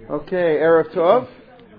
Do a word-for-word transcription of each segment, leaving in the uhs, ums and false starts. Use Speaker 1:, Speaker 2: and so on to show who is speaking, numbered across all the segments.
Speaker 1: Okay, Erev Tov.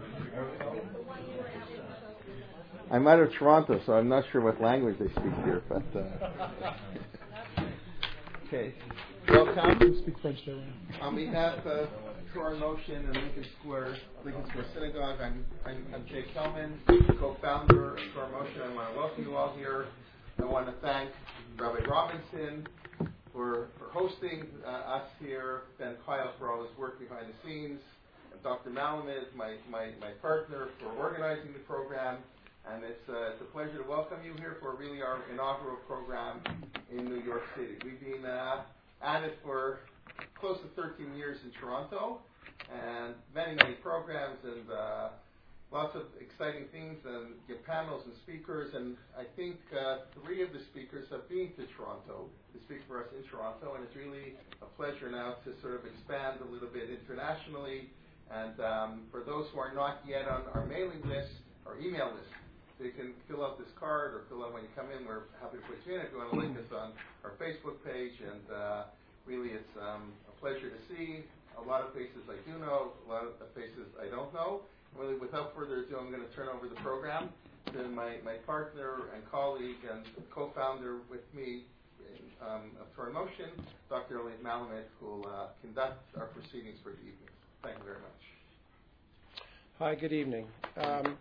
Speaker 1: I'm out of Toronto, so I'm not sure what language they speak here, but uh, okay. Welcome.
Speaker 2: Speak French there.
Speaker 1: On behalf of Torah in Motion and Lincoln Square, Lincoln Square Synagogue, I'm, I'm, I'm Jay Kelman, co-founder of Torah in Motion. I want to welcome you all here. I want to thank Rabbi Robinson for, for hosting uh, us here, Ben Kyle for all his work behind the scenes, and Doctor Malamed, my, my, my partner, for organizing the program. And it's, uh, it's a pleasure to welcome you here for really our inaugural program in New York City. We've been uh, at it for close to thirteen years in Toronto, and many, many programs and uh, lots of exciting things, and get panels and speakers. And I think uh, three of the speakers have been to Toronto to speak for us in Toronto, and it's really a pleasure now to sort of expand a little bit internationally. And um, for those who are not yet on our mailing list, our email list, so you can fill out this card or fill out when you come in. We're happy to put you in if you want to link us on our Facebook page. And uh, really, it's um, a pleasure to see a lot of faces I do know, a lot of faces I don't know. Really, without further ado, I'm going to turn over the program to my, my partner and colleague and co-founder with me in, um, of Torah in Motion, Doctor Elliot Malamed, who will uh, conduct our proceedings for the evening. Thank you very much.
Speaker 2: Hi, good evening. Um,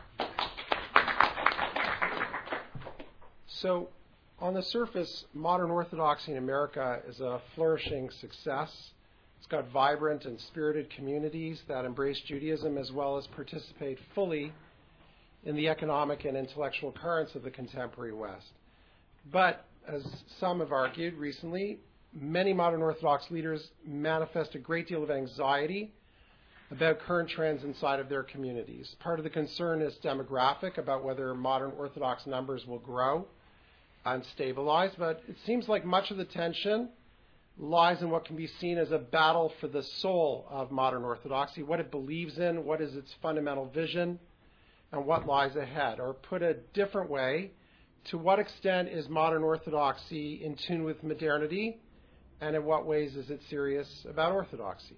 Speaker 2: So, on the surface, modern Orthodoxy in America is a flourishing success. It's got vibrant and spirited communities that embrace Judaism as well as participate fully in the economic and intellectual currents of the contemporary West. But, as some have argued recently, many modern Orthodox leaders manifest a great deal of anxiety about current trends inside of their communities. Part of the concern is demographic, about whether modern Orthodox numbers will grow and stabilize, but it seems like much of the tension lies in what can be seen as a battle for the soul of modern Orthodoxy, what it believes in, what is its fundamental vision, and what lies ahead. Or put a different way, to what extent is modern Orthodoxy in tune with modernity, and in what ways is it serious about Orthodoxy?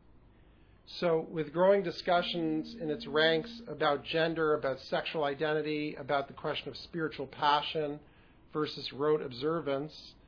Speaker 2: So, with growing discussions in its ranks about gender, about sexual identity, about the question of spiritual passion versus rote observance,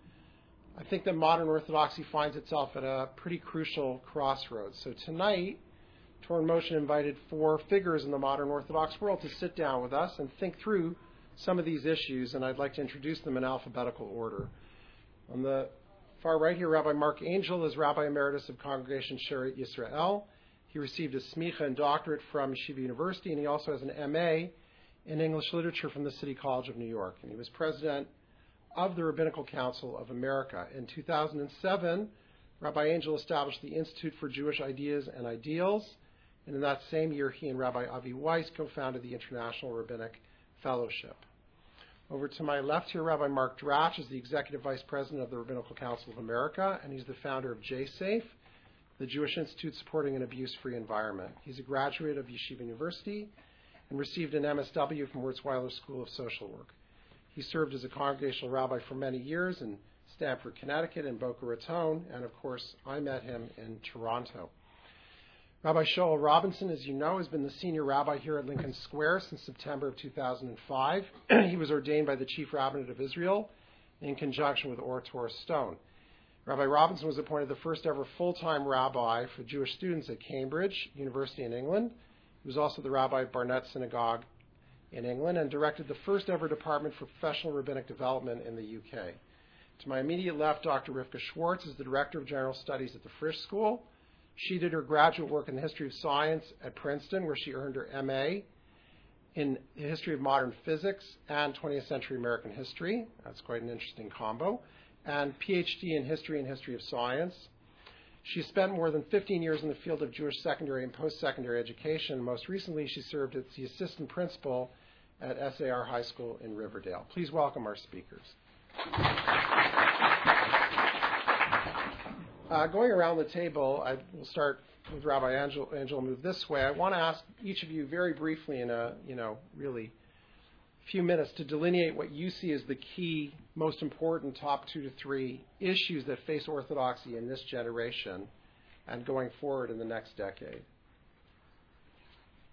Speaker 2: I think that modern Orthodoxy finds itself at a pretty crucial crossroads. So tonight, Torah in Motion invited four figures in the modern Orthodox world to sit down with us and think through some of these issues, and I'd like to introduce them in alphabetical order. On the far right here, Rabbi Mark Angel is Rabbi Emeritus of Congregation Shearith Yisrael. He received a smicha and doctorate from Yeshiva University, and he also has an M A in English Literature from the City College of New York. And he was president of the Rabbinical Council of America. In two thousand seven, Rabbi Angel established the Institute for Jewish Ideas and Ideals. And in that same year, he and Rabbi Avi Weiss co-founded the International Rabbinic Fellowship. Over to my left here, Rabbi Mark Dratch is the Executive Vice President of the Rabbinical Council of America, and he's the founder of J-Safe, the Jewish Institute Supporting an Abuse-Free Environment. He's a graduate of Yeshiva University and received an M S W from Wurzweiler School of Social Work. He served as a congregational rabbi for many years in Stamford, Connecticut, and Boca Raton, and of course, I met him in Toronto. Rabbi Shoel Robinson, as you know, has been the senior rabbi here at Lincoln Square since September of two thousand five. He was ordained by the Chief Rabbinate of Israel in conjunction with Or Torah Stone. Rabbi Robinson was appointed the first ever full-time rabbi for Jewish students at Cambridge University in England. He was also the rabbi of Barnet Synagogue in England and directed the first ever Department for Professional Rabbinic Development in the U K. To my immediate left, Doctor Rivka Schwartz is the Director of General Studies at the Frisch School. She did her graduate work in the history of science at Princeton, where she earned her M A in the history of modern physics and twentieth century American history. That's quite an interesting combo. And P H D in history and history of science. She spent more than fifteen years in the field of Jewish secondary and post-secondary education. Most recently, she served as the assistant principal at S A R High School in Riverdale. Please welcome our speakers. Uh, going around the table, I will start with Rabbi Angel. Angel, move this way. I want to ask each of you very briefly in a, you know, really few minutes to delineate what you see as the key, most important top two to three issues that face Orthodoxy in this generation and going forward in the next decade.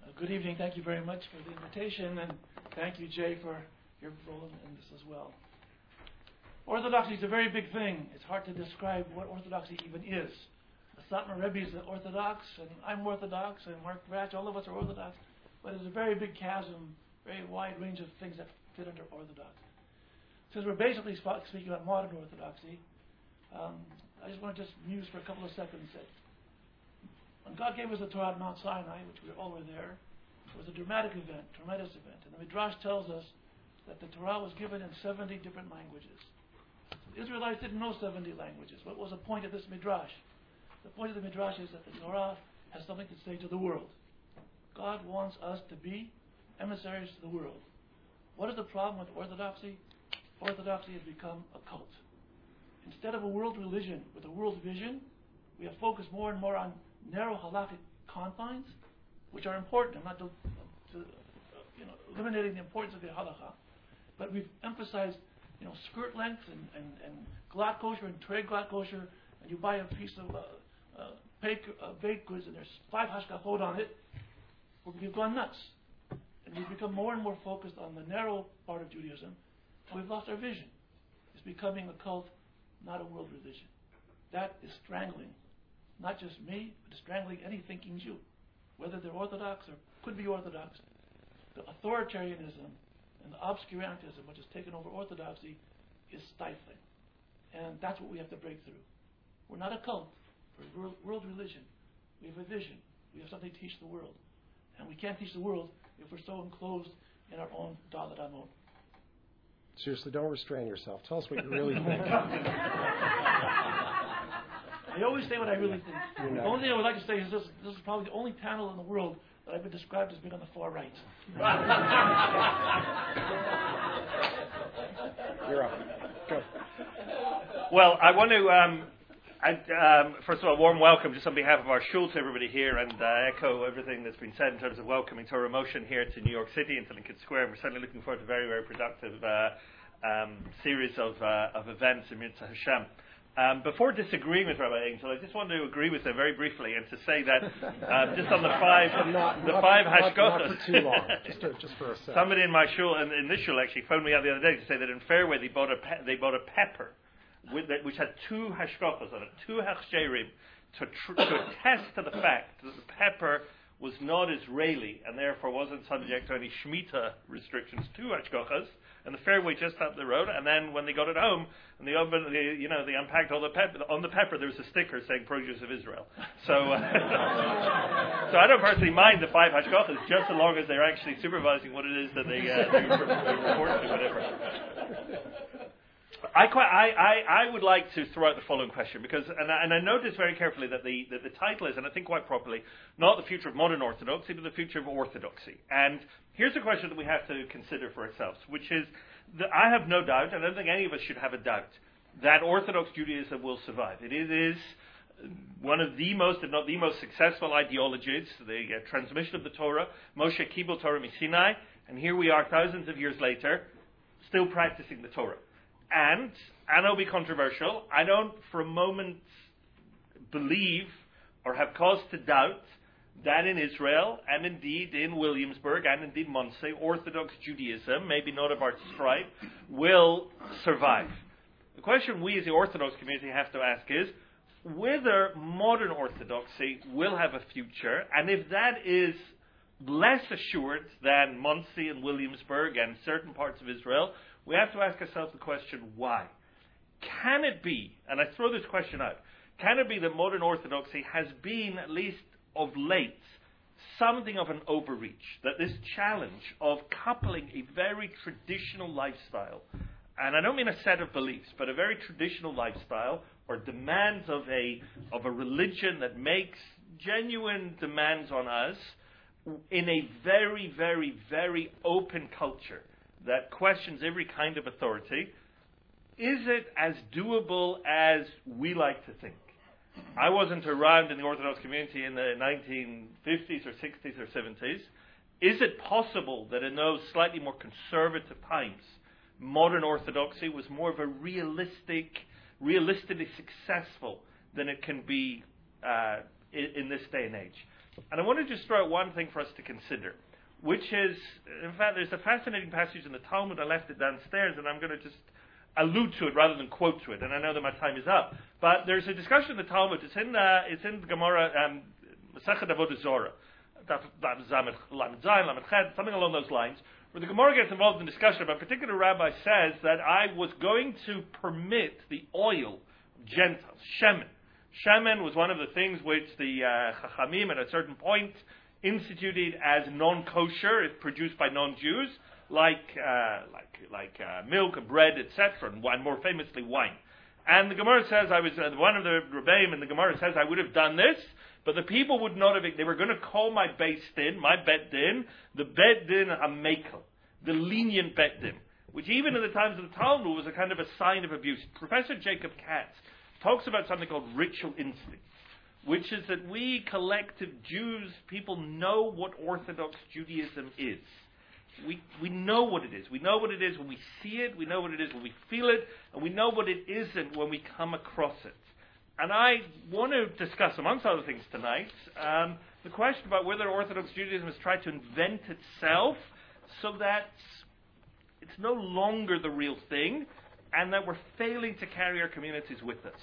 Speaker 3: Uh, good evening. Thank you very much for the invitation, and thank you, Jay, for your role in, in this as well. Orthodoxy is a very big thing. It's hard to describe what orthodoxy even is. The Satmar Rebbe is Orthodox, and I'm Orthodox, and Mark Ratch, all of us are Orthodox, but it's a very big chasm, very wide range of things that fit under Orthodox. Since we're basically sp- speaking about modern Orthodoxy, um, I just want to just muse for a couple of seconds that when God gave us the Torah at Mount Sinai, which we all were there, it was a dramatic event, tremendous event. And the Midrash tells us that the Torah was given in seventy different languages. The Israelites didn't know seventy languages. What was the point of this Midrash? The point of the Midrash is that the Torah has something to say to the world. God wants us to be emissaries to the world. What is the problem with Orthodoxy? Orthodoxy has become a cult. Instead of a world religion with a world vision, we have focused more and more on narrow halakhic confines, which are important. I'm not to, to, uh, you know, eliminating the importance of the halakha, but we've emphasized, you know, skirt length and, and, and glatt kosher and trade glatt kosher, and you buy a piece of uh, uh, baked, uh, baked goods and there's five hashgachot on it. We've gone nuts, and we've become more and more focused on the narrow part of Judaism, and we've lost our vision. It's becoming a cult, not a world religion. That is strangling, not just me, but it's strangling any thinking Jew, whether they're Orthodox or could be Orthodox. The authoritarianism and the obscurantism which has taken over Orthodoxy is stifling. And that's what we have to break through. We're not a cult, we're a world religion. We have a vision. We have something to teach the world. And we can't teach the world if we're so enclosed in our own Dalet Amot.
Speaker 2: Seriously, don't restrain yourself. Tell us what you really think.
Speaker 3: I always say what I really think. The only thing I would like to say is this, this is probably the only panel in the world that I've been described as being on the far right.
Speaker 2: You're up. Go.
Speaker 4: Well, I want to, um, I, um, first of all, warm welcome just on behalf of our shul to everybody here, and uh, echo everything that's been said in terms of welcoming Torah Motion here to New York City and to Lincoln Square. We're certainly looking forward to a very, very productive uh, um, series of, uh, of events in Mitzvah Hashem. Um, before disagreeing with Rabbi Angel, I just want to agree with him very briefly and to say that um, just on the five,
Speaker 2: not,
Speaker 4: the
Speaker 2: not,
Speaker 4: five
Speaker 2: not,
Speaker 4: hashgothas.
Speaker 2: Not for too long, just, to, just for a second.
Speaker 4: Somebody in my shul, in, in this shul actually, phoned me out the other day to say that in Fairway they bought a pe- they bought a pepper with that, which had two hashgothas on it, two hachsherim, to tr- to attest to the fact that the pepper was not Israeli and therefore wasn't subject to any Shemitah restrictions, two hashgothas. And the Fairway just up the road, and then when they got it home, and they opened, they, you know, they unpacked all the pepper. On the pepper, there was a sticker saying "Produce of Israel." So, uh, so I don't personally mind the five hashgothas, just so long as they're actually supervising what it is that they, uh, they, they report to, whatever. I, quite, I, I, I would like to throw out the following question, because, and I, and I noticed very carefully that the, that the title is, and I think quite properly, not the future of modern orthodoxy, but the future of orthodoxy. And here's a question that we have to consider for ourselves, which is, that I have no doubt, and I don't think any of us should have a doubt, that Orthodox Judaism will survive. It is one of the most, if not the most successful ideologies, the uh, transmission of the Torah. Moshe Kibel Torah Sinai, and here we are thousands of years later, still practicing the Torah. And, and I'll be controversial, I don't for a moment believe or have cause to doubt that in Israel, and indeed in Williamsburg, and indeed Monsey, Orthodox Judaism, maybe not of our stripe, will survive. The question we as the Orthodox community have to ask is, whether modern Orthodoxy will have a future, and if that is less assured than Monsey and Williamsburg and certain parts of Israel, we have to ask ourselves the question, why? Can it be, and I throw this question out, can it be that modern Orthodoxy has been, at least of late, something of an overreach? That this challenge of coupling a very traditional lifestyle, and I don't mean a set of beliefs, but a very traditional lifestyle, or demands of a, of a religion that makes genuine demands on us, in a very, very, very open culture that questions every kind of authority, is it as doable as we like to think? I wasn't around in the Orthodox community in the nineteen fifties or sixties or seventies. Is it possible that in those slightly more conservative times, modern Orthodoxy was more of a realistic, realistically successful than it can be uh, in, in this day and age? And I want to just throw out one thing for us to consider, which is, in fact, there's a fascinating passage in the Talmud. I left it downstairs, and I'm going to just allude to it rather than quote to it. And I know that my time is up. But there's a discussion in the Talmud. It's in, uh, it's in the Gemara, um, Masechet Avodah Zorah, something along those lines, where the Gemara gets involved in discussion about a particular rabbi says that I was going to permit the oil of Gentiles, Shemen. Shemen was one of the things which the uh, Chachamim at a certain point instituted as non-kosher, if produced by non-Jews, like uh, like like uh, milk and bread, et cetera, and, and more famously wine. And the Gemara says I was uh, one of the Rebbeim, and the Gemara says I would have done this, but the people would not have. They were going to call my Beis Din, my Bet Din, the Bet Din HaMekel, the lenient Bet Din, which even in the times of the Talmud was a kind of a sign of abuse. Professor Jacob Katz talks about something called ritual instinct, which is that we collective Jews, people know what Orthodox Judaism is. We we know what it is. We know what it is when we see it. We know what it is when we feel it. And we know what it isn't when we come across it. And I want to discuss, amongst other things tonight, um, the question about whether Orthodox Judaism has tried to invent itself so that it's no longer the real thing, and that we're failing to carry our communities with us.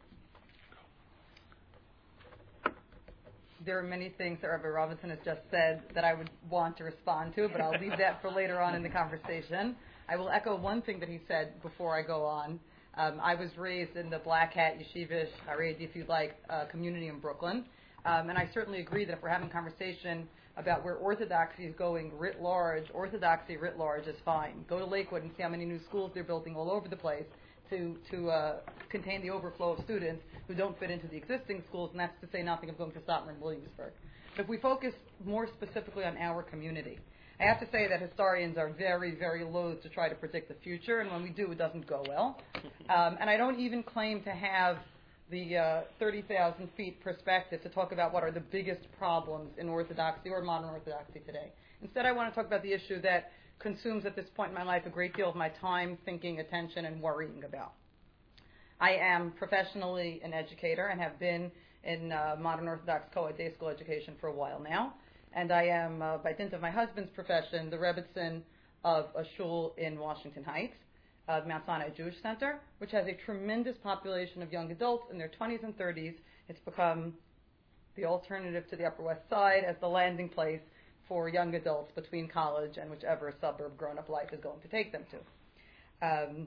Speaker 5: There are many things that Rabbi Robinson has just said that I would want to respond to, but I'll leave that for later on in the conversation. I will echo one thing that he said before I go on. Um, I was raised in the Black Hat Yeshivish, Haredi, if you'd like, uh, community in Brooklyn. Um, and I certainly agree that if we're having a conversation about where Orthodoxy is going writ large, Orthodoxy writ large is fine. Go to Lakewood and see how many new schools they're building all over the place to, to uh, contain the overflow of students who don't fit into the existing schools, and that's to say nothing of going to Satmar and Williamsburg. But if we focus more specifically on our community, I have to say that historians are very, very loath to try to predict the future, and when we do, it doesn't go well. Um, and I don't even claim to have the uh, thirty thousand feet perspective to talk about what are the biggest problems in Orthodoxy or modern Orthodoxy today. Instead, I want to talk about the issue that consumes at this point in my life a great deal of my time, thinking, attention, and worrying about. I am professionally an educator and have been in uh, modern Orthodox co-ed day school education for a while now. And I am, uh, by dint of my husband's profession, the Rebbitzin of a shul in Washington Heights, uh, Mount Sinai Jewish Center, which has a tremendous population of young adults in their twenties and thirties. It's become the alternative to the Upper West Side as the landing place for young adults between college and whichever suburb grown-up life is going to take them to. Um,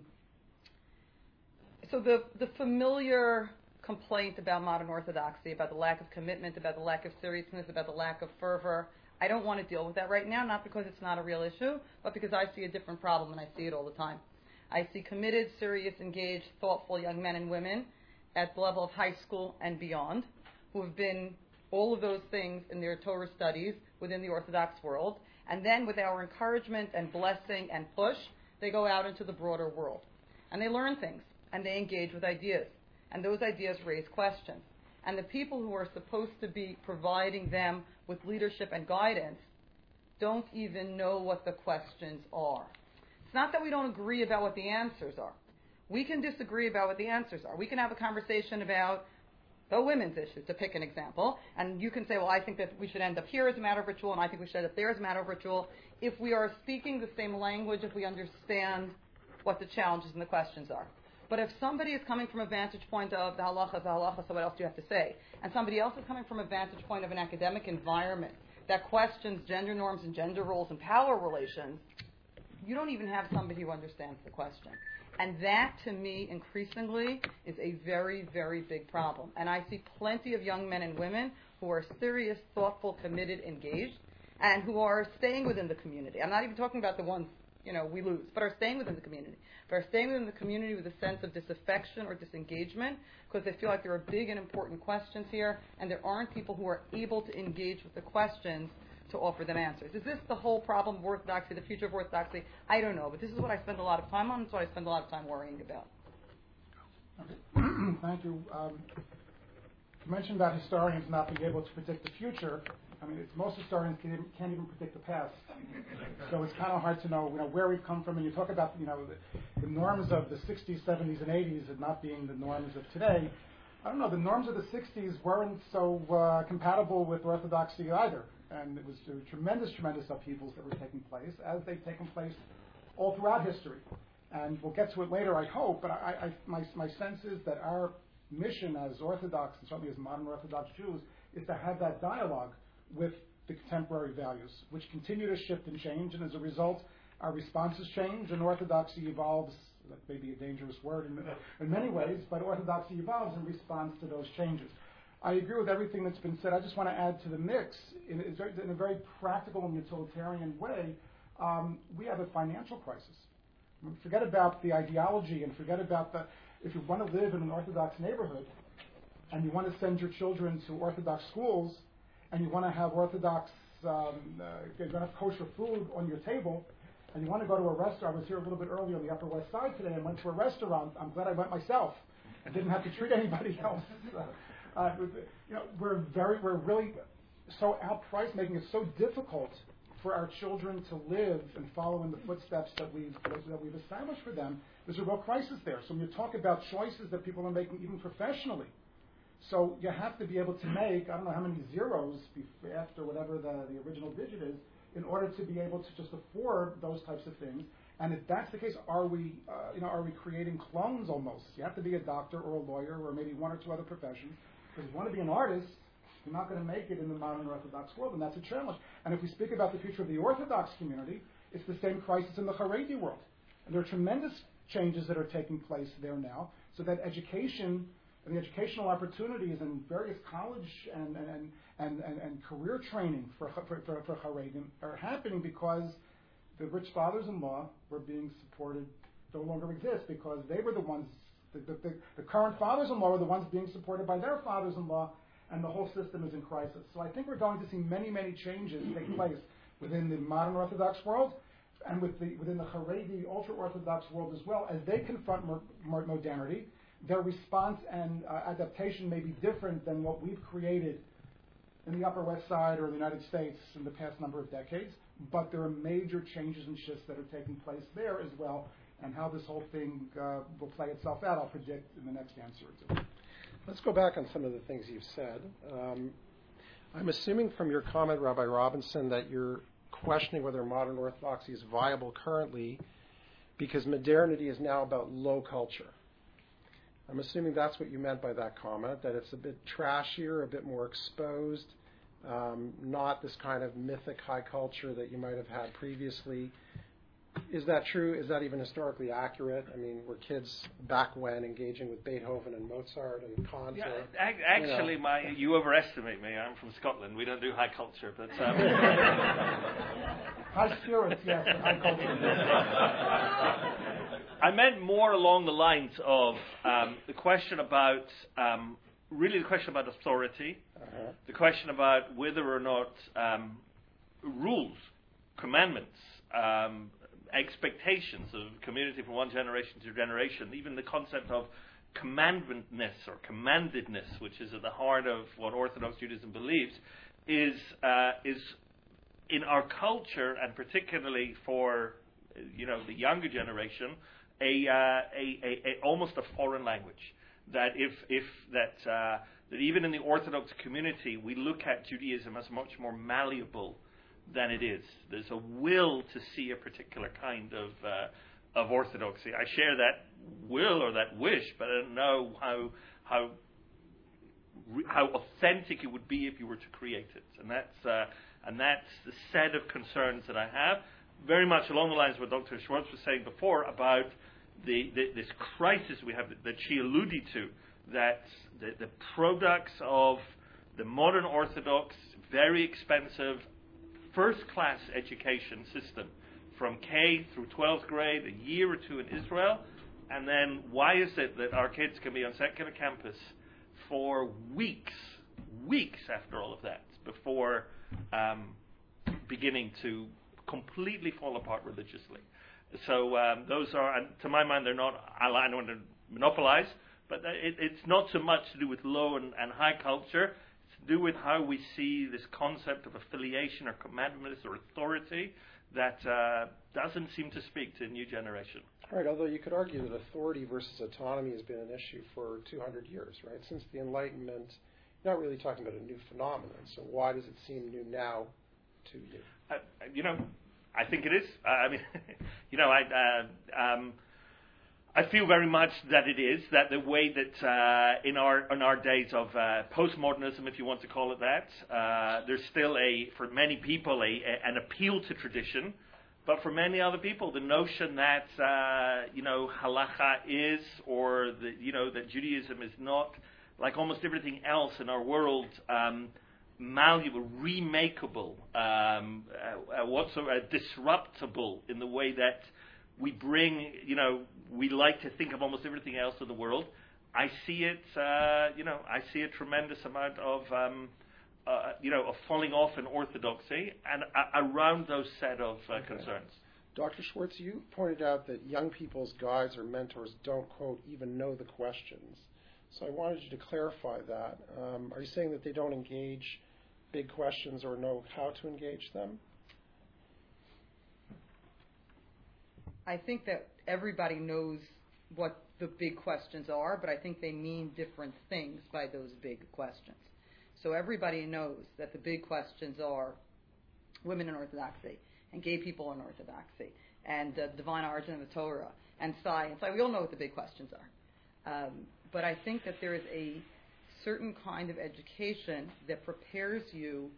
Speaker 5: so the, the familiar complaint about modern Orthodoxy, about the lack of commitment, about the lack of seriousness, about the lack of fervor, I don't want to deal with that right now, not because it's not a real issue, but because I see a different problem and I see it all the time. I see committed, serious, engaged, thoughtful young men and women at the level of high school and beyond who have been all of those things in their Torah studies within the Orthodox world, and then with our encouragement and blessing and push, they go out into the broader world. And they learn things, and they engage with ideas. And those ideas raise questions. And the people who are supposed to be providing them with leadership and guidance don't even know what the questions are. It's not that we don't agree about what the answers are. We can disagree about what the answers are. We can have a conversation about the women's issue, to pick an example, and you can say, well, I think that we should end up here as a matter of ritual, and I think we should end up there as a matter of ritual. If we are speaking the same language, if we understand what the challenges and the questions are. But if somebody is coming from a vantage point of the halacha, the halacha, so what else do you have to say? And somebody else is coming from a vantage point of an academic environment that questions gender norms and gender roles and power relations, you don't even have somebody who understands the question. And that, to me, increasingly, is a very, very big problem. And I see plenty of young men and women who are serious, thoughtful, committed, engaged, and who are staying within the community. I'm not even talking about the ones, you know, we lose, but are staying within the community. But are staying within the community with a sense of disaffection or disengagement because they feel like there are big and important questions here, and there aren't people who are able to engage with the questions to offer them answers. Is this the whole problem of Orthodoxy, the future of Orthodoxy? I don't know, but this is what I spend a lot of time on, and it's what I spend a lot of time worrying about.
Speaker 6: Okay. Thank you. Um, you mentioned about historians not being able to predict the future. I mean, it's, most historians can't even, can't even predict the past. So it's kind of hard to know, you know, where we've come from. And you talk about, you know, the, the norms of the sixties, seventies, and eighties and not being the norms of today. I don't know, the norms of the sixties weren't so uh, compatible with Orthodoxy either. And it was uh, tremendous, tremendous upheavals that were taking place, as they've taken place all throughout history. And we'll get to it later, I hope, but I, I, my, my sense is that our mission as Orthodox, and certainly as modern Orthodox Jews, is to have that dialogue with the contemporary values, which continue to shift and change, and as a result, our responses change, and Orthodoxy evolves. That may be a dangerous word in, in many ways, but Orthodoxy evolves in response to those changes. I agree with everything that's been said. I just want to add to the mix, in, in a very practical and utilitarian way, um, we have a financial crisis. Forget about the ideology and forget about the, if you want to live in an Orthodox neighborhood and you want to send your children to Orthodox schools and you want to have Orthodox, um, uh, you're going to have kosher food on your table, and you want to go to a restaurant. I was here a little bit earlier on the Upper West Side today and went to a restaurant. I'm glad I went myself. I didn't have to treat anybody else. Uh, you know, we're very, we're really so outpriced, making it so difficult for our children to live and follow in the footsteps that we've that we've established for them. There's a real crisis there. So when you talk about choices that people are making, even professionally, so you have to be able to make, I don't know how many zeros after whatever the, the original digit is, in order to be able to just afford those types of things. And if that's the case, are we, uh, you know, are we creating clones almost? You have to be a doctor or a lawyer or maybe one or two other professions. Because if you want to be an artist, you're not going to make it in the modern Orthodox world, and that's a challenge. And if we speak about the future of the Orthodox community, it's the same crisis in the Haredi world. And there are tremendous changes that are taking place there now, so that education and the educational opportunities in various college and and, and, and, and career training for, for, for, for Haredim are happening because the rich fathers-in-law were being supported, no longer exist, because they were the ones, the, the, the, the current fathers-in-law were the ones being supported by their fathers-in-law, and the whole system is in crisis. So I think we're going to see many, many changes take place within the modern Orthodox world and with the, within the Haredi ultra-Orthodox world as well. As they confront mo- mo- modernity, their response and uh, adaptation may be different than what we've created in the Upper West Side or the United States in the past number of decades. But there are major changes and shifts that are taking place there as well. And how this whole thing uh, will play itself out, I'll predict in the next answer or two.
Speaker 2: Let's go back on some of the things you've said. Um, I'm assuming from your comment, Rabbi Robinson, that you're questioning whether modern Orthodoxy is viable currently because modernity is now about low culture. I'm assuming that's what you meant by that comment, that it's a bit trashier, a bit more exposed, um, not this kind of mythic high culture that you might have had previously. Is that true? Is that even historically accurate? I mean, were kids back when engaging with Beethoven and Mozart and Kant?
Speaker 4: Yeah,
Speaker 2: or,
Speaker 4: ac- actually,
Speaker 2: you know.
Speaker 4: my you overestimate me. I'm from Scotland. We don't do high culture, but um,
Speaker 6: High spirits, yes, but high culture.
Speaker 4: I meant more along the lines of um, the question about um, really the question about authority,
Speaker 2: Uh-huh.
Speaker 4: the question about whether or not um, rules, commandments. Um, expectations of community from one generation to generation, even the concept of commandmentness or commandedness, which is at the heart of what Orthodox Judaism believes, is uh, is in our culture, and particularly for you know the younger generation, a, uh, a, a, a almost a foreign language. That if if that uh, that even in the Orthodox community, we look at Judaism as much more malleable than it is. There's a will to see a particular kind of uh, of orthodoxy. I share that will or that wish, but I don't know how how how authentic it would be if you were to create it. And that's uh, and that's the set of concerns that I have, very much along the lines of what Doctor Schwartz was saying before about the, the this crisis we have that, that she alluded to, that the, the products of the modern Orthodox, very expensive, first-class education system from K through twelfth grade, a year or two in Israel, and then why is it that our kids can be on secular campus for weeks, weeks after all of that, before um, beginning to completely fall apart religiously? So um, those are, and to my mind, they're not, I don't want to monopolize, but it, it's not so much to do with low and, and high culture. It's do with how we see this concept of affiliation or commandments or authority that uh, doesn't seem to speak to a new generation.
Speaker 2: Right, although you could argue that authority versus autonomy has been an issue for two hundred years, right? Since the Enlightenment, you're not really talking about a new phenomenon, so why does it seem new now to you?
Speaker 4: Uh, you know, I think it is. Uh, I mean, you know, I uh, um, I feel very much that it is, that the way that uh, in our in our days of uh, postmodernism, if you want to call it that, uh, there's still a, for many people, a, a, an appeal to tradition. But for many other people, the notion that, uh, you know, halacha is, or, the, you know, that Judaism is not, like almost everything else in our world, um, malleable, remakeable, um, uh, uh, whatsoever, disruptable in the way that we bring, you know, we like to think of almost everything else in the world. I see it, uh, you know, I see a tremendous amount of, um, uh, you know, of falling off in orthodoxy and uh, around those set of uh,
Speaker 2: Okay.
Speaker 4: concerns.
Speaker 2: Doctor Schwartz, you pointed out that young people's guides or mentors don't, quote, even know the questions. So I wanted you to clarify that. Um, are you saying that they don't engage big questions or know how to engage them?
Speaker 5: I think that everybody knows what the big questions are, but I think they mean different things by those big questions. So everybody knows that the big questions are women in Orthodoxy and gay people in Orthodoxy and the divine origin of the Torah and science. Like, we all know what the big questions are. Um, but I think that there is a certain kind of education that prepares you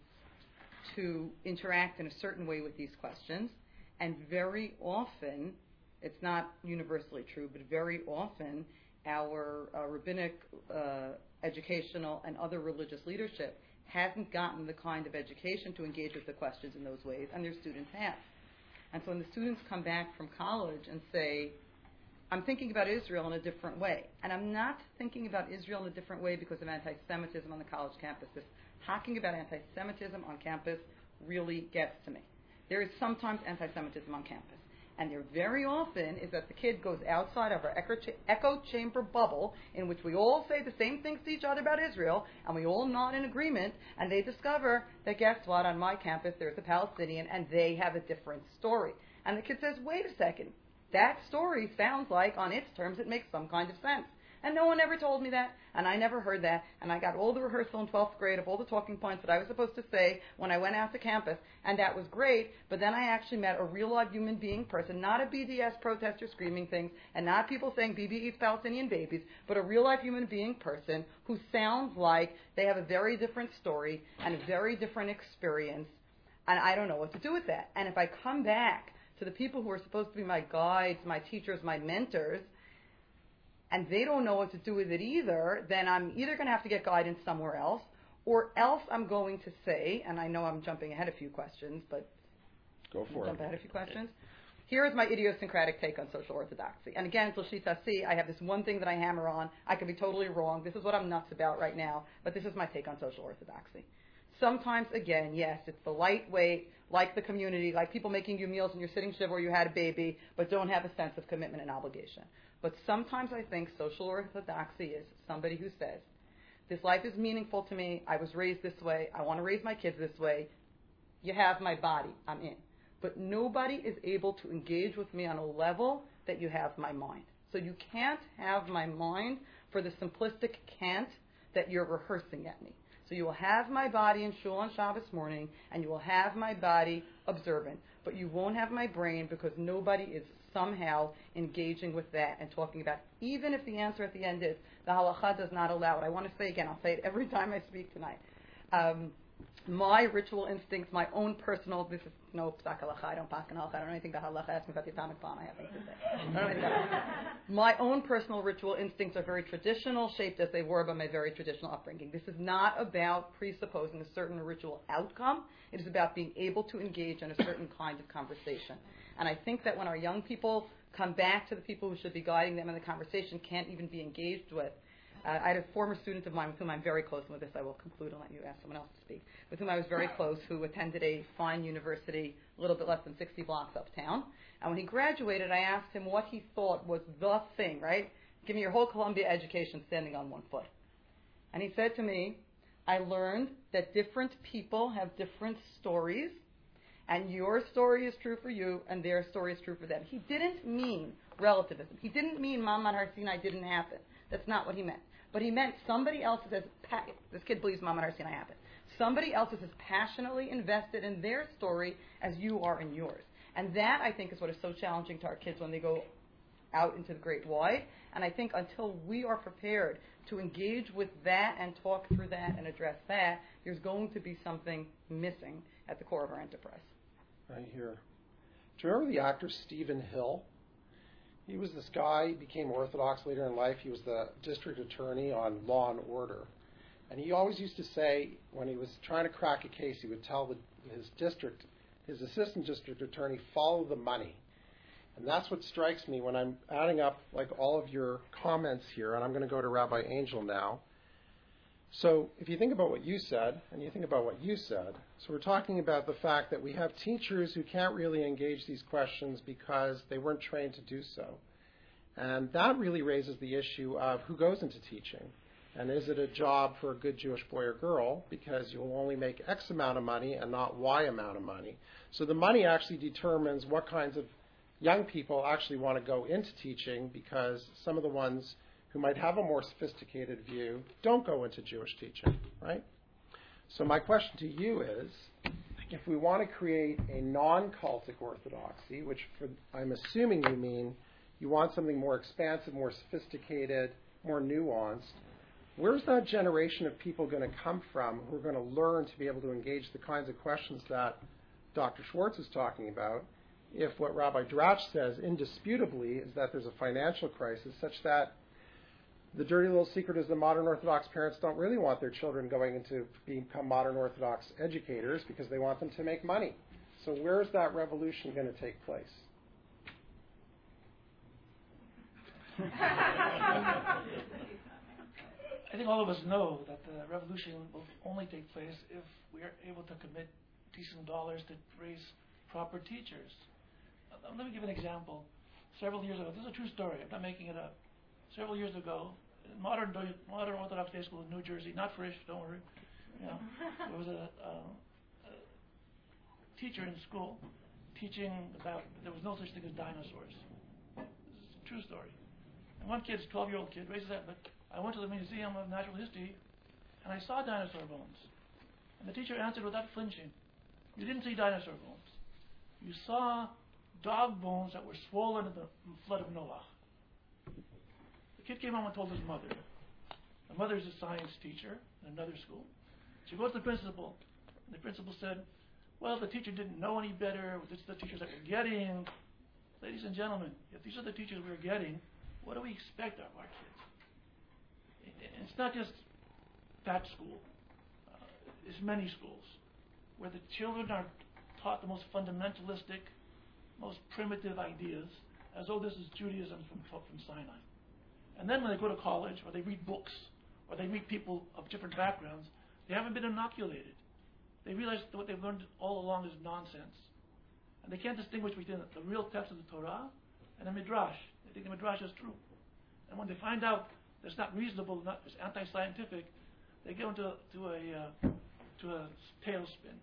Speaker 5: to interact in a certain way with these questions. And very often, it's not universally true, but very often our uh, rabbinic, uh, educational, and other religious leadership hasn't gotten the kind of education to engage with the questions in those ways, and their students have. And so when the students come back from college and say, I'm thinking about Israel in a different way, and I'm not thinking about Israel in a different way because of anti-Semitism on the college campuses. Talking about anti-Semitism on campus really gets to me. There is sometimes anti-Semitism on campus. And there very often is that the kid goes outside of our echo chamber bubble in which we all say the same things to each other about Israel, and we all nod in agreement, and they discover that, guess what, on my campus there's a Palestinian, and they have a different story. And the kid says, wait a second, that story sounds like, on its terms, it makes some kind of sense. And no one ever told me that, and I never heard that, and I got all the rehearsal in twelfth grade of all the talking points that I was supposed to say when I went out to campus, and that was great, but then I actually met a real live human being person, not a B D S protester screaming things, and not people saying Bibi eats Palestinian babies, but a real live human being person who sounds like they have a very different story and a very different experience, and I don't know what to do with that. And if I come back to the people who are supposed to be my guides, my teachers, my mentors, and they don't know what to do with it either, then I'm either going to have to get guidance somewhere else, or else I'm going to say, and I know I'm jumping ahead a few questions, but
Speaker 2: Go for
Speaker 5: jump
Speaker 2: it.
Speaker 5: ahead a few questions. Here is my idiosyncratic take on social orthodoxy. And again, L'Shita Si, I have this one thing that I hammer on. I could be totally wrong. This is what I'm nuts about right now, but this is my take on social orthodoxy. Sometimes, again, yes, it's the lightweight, like the community, like people making you meals when you're sitting shiva or you had a baby, but don't have a sense of commitment and obligation. But sometimes I think social orthodoxy is somebody who says, this life is meaningful to me, I was raised this way, I want to raise my kids this way, you have my body, I'm in. But nobody is able to engage with me on a level that you have my mind. So you can't have my mind for the simplistic can't that you're rehearsing at me. So you will have my body in shul on Shabbos morning, and you will have my body observant. But you won't have my brain because nobody is somehow engaging with that and talking about, even if the answer at the end is, the halacha does not allow it. I want to say again, I'll say it every time I speak tonight. Um, my ritual instincts, my own personal, this is no psak halacha, I don't pass halacha, I don't know anything about halacha, ask me about the atomic bomb, I have things to say. I don't know anything about it. My own personal ritual instincts are very traditional, shaped as they were by my very traditional upbringing. This is not about presupposing a certain ritual outcome. It is about being able to engage in a certain kind of conversation. And I think that when our young people come back to the people who should be guiding them in the conversation can't even be engaged with, Uh, I had a former student of mine with whom I'm very close, and with this I will conclude and let you ask someone else to speak, with whom I was very close, who attended a fine university a little bit less than sixty blocks uptown. And when he graduated, I asked him what he thought was the thing, right? Give me your whole Columbia education standing on one foot. And he said to me, I learned that different people have different stories, and your story is true for you, and their story is true for them. He didn't mean relativism. He didn't mean Ma'amad Har Sinai didn't happen. That's not what he meant. But he meant somebody else is as pa- this kid believes Ma'amad Har Sinai happened. Somebody else is as passionately invested in their story as you are in yours. And that, I think, is what is so challenging to our kids when they go out into the great wide. And I think until we are prepared to engage with that and talk through that and address that, there's going to be something missing at the core of our enterprise.
Speaker 2: Right here. Do you remember the actor Stephen Hill? He was this guy, he became Orthodox later in life. He was the district attorney on Law and Order. And he always used to say, when he was trying to crack a case, he would tell the, his district, his assistant district attorney, follow the money. And that's what strikes me when I'm adding up like all of your comments here, and I'm going to go to Rabbi Angel now. So if you think about what you said, and you think about what you said, so we're talking about the fact that we have teachers who can't really engage these questions because they weren't trained to do so. And that really raises the issue of who goes into teaching. And is it a job for a good Jewish boy or girl, because you'll only make X amount of money and not Y amount of money. So the money actually determines what kinds of young people actually want to go into teaching, because some of the ones who might have a more sophisticated view don't go into Jewish teaching, right? So my question to you is, if we want to create a non-cultic orthodoxy, which for, I'm assuming you mean you want something more expansive, more sophisticated, more nuanced, where's that generation of people going to come from who are going to learn to be able to engage the kinds of questions that Doctor Schwartz is talking about, if what Rabbi Dratch says indisputably is that there's a financial crisis such that the dirty little secret is that modern Orthodox parents don't really want their children going into become modern Orthodox educators because they want them to make money. So where's that revolution going to take place?
Speaker 3: I think all of us know that the revolution will only take place if we are able to commit decent dollars to raise proper teachers. Uh, let me give an example. Several years ago, this is a true story, I'm not making it up. Several years ago, in modern modern Orthodox day school in New Jersey, not Frisch, don't worry, you know, there was a, a, a teacher in school teaching about there was no such thing as dinosaurs. This is a true story. And one kid, twelve-year-old kid, raises that, but I went to the Museum of Natural History and I saw dinosaur bones. And the teacher answered without flinching, you didn't see dinosaur bones. You saw dog bones that were swollen in the flood of Noah. The kid came home and told his mother. The mother is a science teacher in another school. She goes to the principal, and the principal said, well, the teacher didn't know any better. This is the teachers that we're getting. Ladies and gentlemen, if these are the teachers we're getting, what do we expect of our kids? It's not just that school. Uh, it's many schools where the children are taught the most fundamentalistic, most primitive ideas, as though this is Judaism from, from Sinai. And then when they go to college, or they read books, or they meet people of different backgrounds, they haven't been inoculated. They realize that what they've learned all along is nonsense. And they can't distinguish between the real text of the Torah and the Midrash. They think the Midrash is true. And when they find out that it's not reasonable, not, it's anti-scientific, they go into to a, uh, to a tailspin.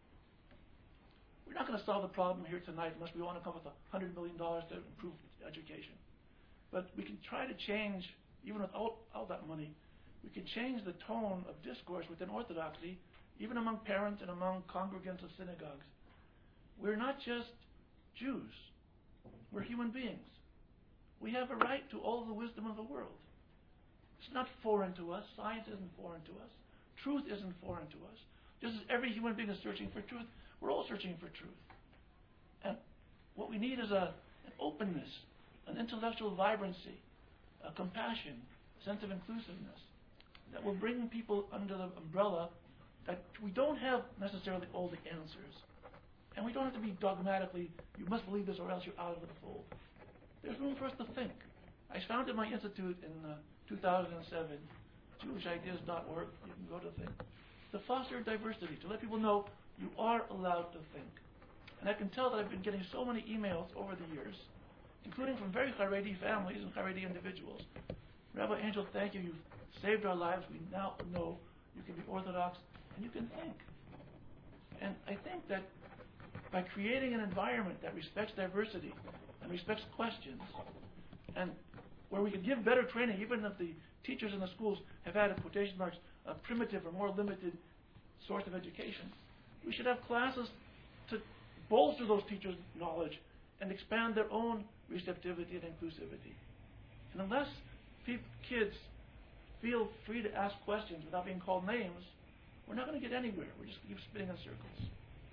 Speaker 3: We're not going to solve the problem here tonight unless we want to come up with one hundred million dollars to improve education. But we can try to change, even with all, all that money, we can change the tone of discourse within Orthodoxy, even among parents and among congregants of synagogues. We're not just Jews. We're human beings. We have a right to all the wisdom of the world. It's not foreign to us. Science isn't foreign to us. Truth isn't foreign to us. Just as every human being is searching for truth, we're all searching for truth. And what we need is a, an openness, an intellectual vibrancy, a compassion, a sense of inclusiveness that will bring people under the umbrella that we don't have necessarily all the answers. And we don't have to be dogmatically, you must believe this or else you're out of the fold. There's room for us to think. I founded my institute in uh, two thousand seven, Jewish Ideas dot org. You can go to think. To foster diversity, to let people know you are allowed to think. And I can tell that I've been getting so many emails over the years, including from very Haredi families and Haredi individuals. Rabbi Angel, thank you. You've saved our lives. We now know you can be Orthodox, and you can think. And I think that by creating an environment that respects diversity and respects questions, and where we can give better training, even if the teachers in the schools have had, in quotation marks, a primitive or more limited source of education, we should have classes to bolster those teachers' knowledge and expand their own receptivity and inclusivity. And unless pe- kids feel free to ask questions without being called names, we're not going to get anywhere. We're just going to keep spinning in circles.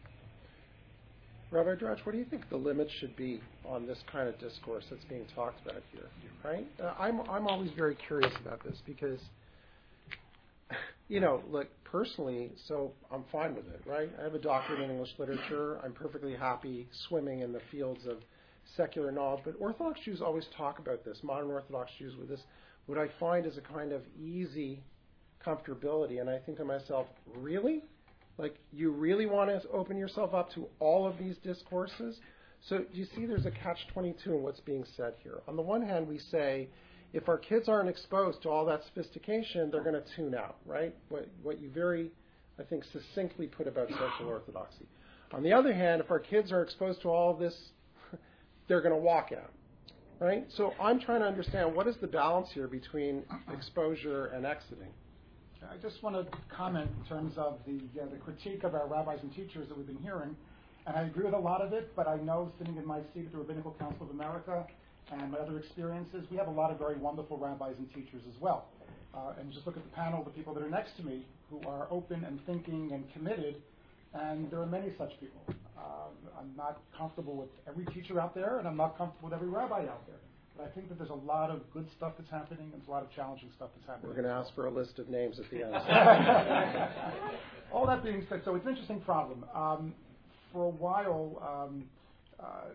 Speaker 2: Rabbi Drach, what do you think the limits should be on this kind of discourse that's being talked about here? Right? Uh, I'm I'm always very curious about this because, you know, look, personally, so I'm fine with it, right? I have a doctorate in English literature. I'm perfectly happy swimming in the fields of secular knowledge. But Orthodox Jews always talk about this, modern Orthodox Jews with this, what I find is a kind of easy comfortability. And I think to myself, really? Like, you really want to open yourself up to all of these discourses? So do you see there's a catch twenty-two in what's being said here? On the one hand, we say, if our kids aren't exposed to all that sophistication, they're going to tune out, right? What, what you very, I think, succinctly put about social orthodoxy. On the other hand, if our kids are exposed to all of this, they're going to walk out, right? So I'm trying to understand what is the balance here between exposure and exiting.
Speaker 6: I just want to comment in terms of the uh, the critique of our rabbis and teachers that we've been hearing, and I agree with a lot of it, but I know sitting in my seat at the Rabbinical Council of America and my other experiences, we have a lot of very wonderful rabbis and teachers as well. Uh, and just look at the panel, the people that are next to me, who are open and thinking and committed, and there are many such people. Um, I'm not comfortable with every teacher out there, and I'm not comfortable with every rabbi out there. But I think that there's a lot of good stuff that's happening, and there's a lot of challenging stuff that's happening.
Speaker 2: We're going to ask for a list of names at the end.
Speaker 6: All that being said, so it's an interesting problem. Um, for a while, um, uh,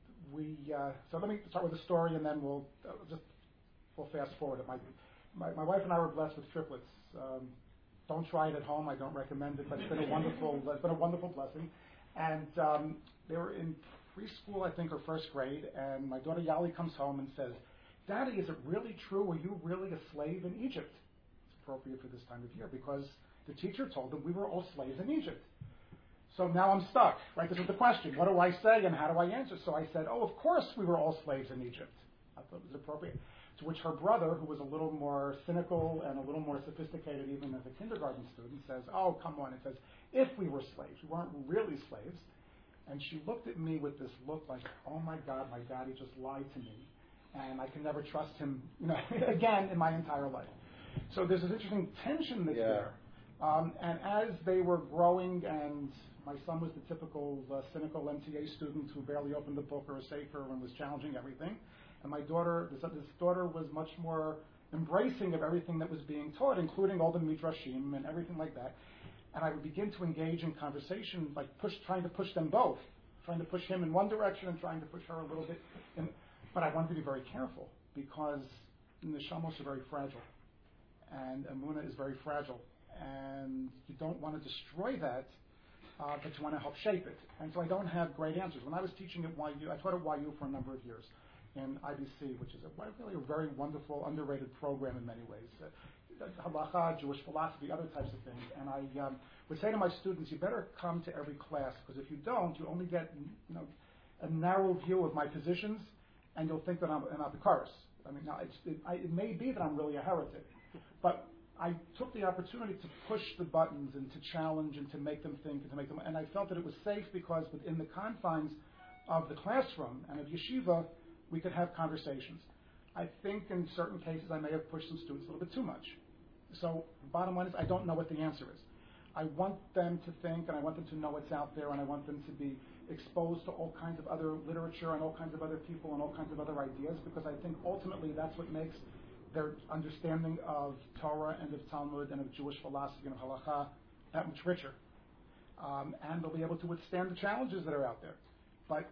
Speaker 6: we uh, so let me start with a story, and then we'll uh, just we'll fast forward. My, my my wife and I were blessed with triplets. Um, don't try it at home. I don't recommend it, but it's been a wonderful it's been a wonderful blessing. And um, they were in preschool, I think, or first grade, and my daughter Yali comes home and says, "Daddy, is it really true? Were you really a slave in Egypt?" It's appropriate for this time of year because the teacher told them we were all slaves in Egypt. So now I'm stuck, right? This is the question. What do I say and how do I answer? So I said, "Oh, of course we were all slaves in Egypt." I thought it was appropriate. To which her brother, who was a little more cynical and a little more sophisticated even as a kindergarten student, says, "Oh, come on." It says, "If we were slaves, we weren't really slaves." And she looked at me with this look like, "Oh my God, my daddy just lied to me, and I can never trust him, you know, again in my entire life." So there's this interesting tension that's
Speaker 2: Yeah.
Speaker 6: there. Um, and as they were growing, and my son was the typical uh, cynical M T A student who barely opened a book or a sefer and was challenging everything, and my daughter, this, this daughter, was much more embracing of everything that was being taught, including all the midrashim and everything like that. And I would begin to engage in conversation, like push, trying to push them both, trying to push him in one direction and trying to push her a little bit. In, but I wanted to be very careful because neshamos are very fragile, and emunah is very fragile, and you don't want to destroy that, uh, but you want to help shape it. And so I don't have great answers. When I was teaching at Y U, I taught at Y U for a number of years in I B C, which is a, really a very wonderful, underrated program in many ways. Uh, Halacha, Jewish philosophy, other types of things. And I um, would say to my students, you better come to every class, because if you don't, you only get you know, a narrow view of my positions, and you'll think that I'm an apikaris. I mean, now it's, it, I, it may be that I'm really a heretic, but I took the opportunity to push the buttons and to challenge and to make them think and to make them, and I felt that it was safe because within the confines of the classroom and of yeshiva, we could have conversations. I think in certain cases I may have pushed some students a little bit too much. So the bottom line is I don't know what the answer is. I want them to think, and I want them to know what's out there, and I want them to be exposed to all kinds of other literature and all kinds of other people and all kinds of other ideas, because I think ultimately that's what makes their understanding of Torah and of Talmud and of Jewish philosophy and of halacha that much richer. Um, and they'll be able to withstand the challenges that are out there. But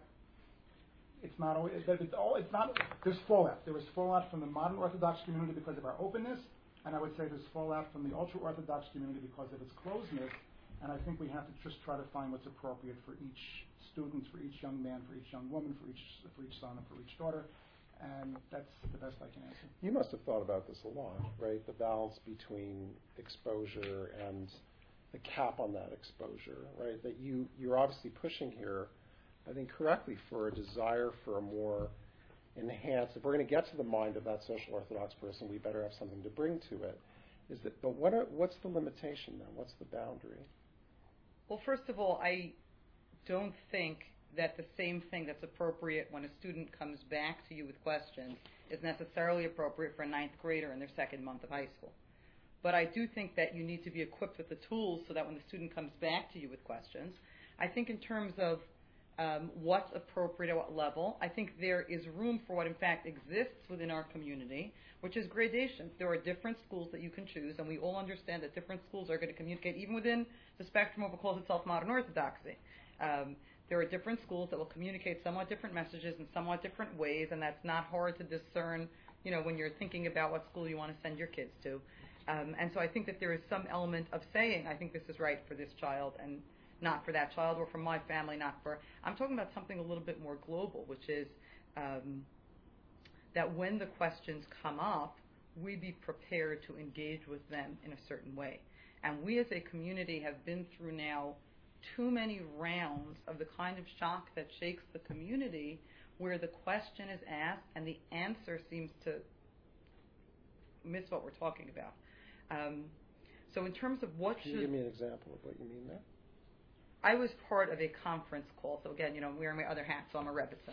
Speaker 6: it's not always, it's, all, it's not, there's fallout. There is fallout from the modern Orthodox community because of our openness, and I would say there's fallout from the ultra-Orthodox community because of its closeness, and I think we have to just try to find what's appropriate for each student, for each young man, for each young woman, for each, for each son, and for each daughter. And that's the best I can answer.
Speaker 2: You must have thought about this a lot, right? The balance between exposure and the cap on that exposure, right? That you, you're obviously pushing here, I think correctly, for a desire for a more enhanced, if we're going to get to the mind of that social orthodox person, we better have something to bring to it. Is that, but what are, what's the limitation then? What's the boundary?
Speaker 5: Well, first of all, I don't think that the same thing that's appropriate when a student comes back to you with questions is necessarily appropriate for a ninth grader in their second month of high school. But I do think that you need to be equipped with the tools so that when the student comes back to you with questions, I think in terms of um, what's appropriate at what level, I think there is room for what in fact exists within our community, which is gradations. There are different schools that you can choose, and we all understand that different schools are going to communicate even within the spectrum of what calls itself modern orthodoxy. Um, There are different schools that will communicate somewhat different messages in somewhat different ways, and that's not hard to discern, you know, when you're thinking about what school you want to send your kids to. Um, and so I think that there is some element of saying, I think this is right for this child and not for that child, or for my family, not for... I'm talking about something a little bit more global, which is um, that when the questions come up, we be prepared to engage with them in a certain way. And we as a community have been through now too many rounds of the kind of shock that shakes the community where the question is asked and the answer seems to miss what we're talking about. Um, so in terms of what
Speaker 2: Can
Speaker 5: should...
Speaker 2: you give me an example of what you mean there?
Speaker 5: I was part of a conference call. So again, you know, I'm wearing my other hat, so I'm a Rebbitzin.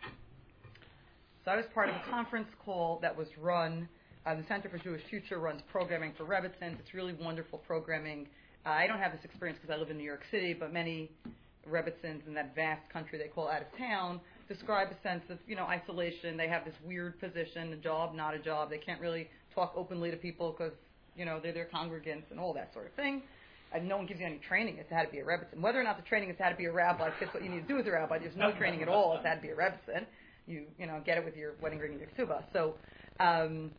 Speaker 5: So I was part of a conference call that was run, uh, the Center for Jewish Future runs programming for Rebbitzins. It's really wonderful programming. Uh, I don't have this experience because I live in New York City, but many Rebbitzins in that vast country they call out of town describe a sense of, you know, isolation. They have this weird position, a job, not a job. They can't really talk openly to people because, you know, they're their congregants and all that sort of thing. And no one gives you any training as to how to be a Rebbitzin. Whether or not the training is how to be a rabbi, that's what you need to do as a rabbi. There's no training at all as how to be a Rebbitzin. You, you know, get it with your wedding ring and your ksuba. So, um,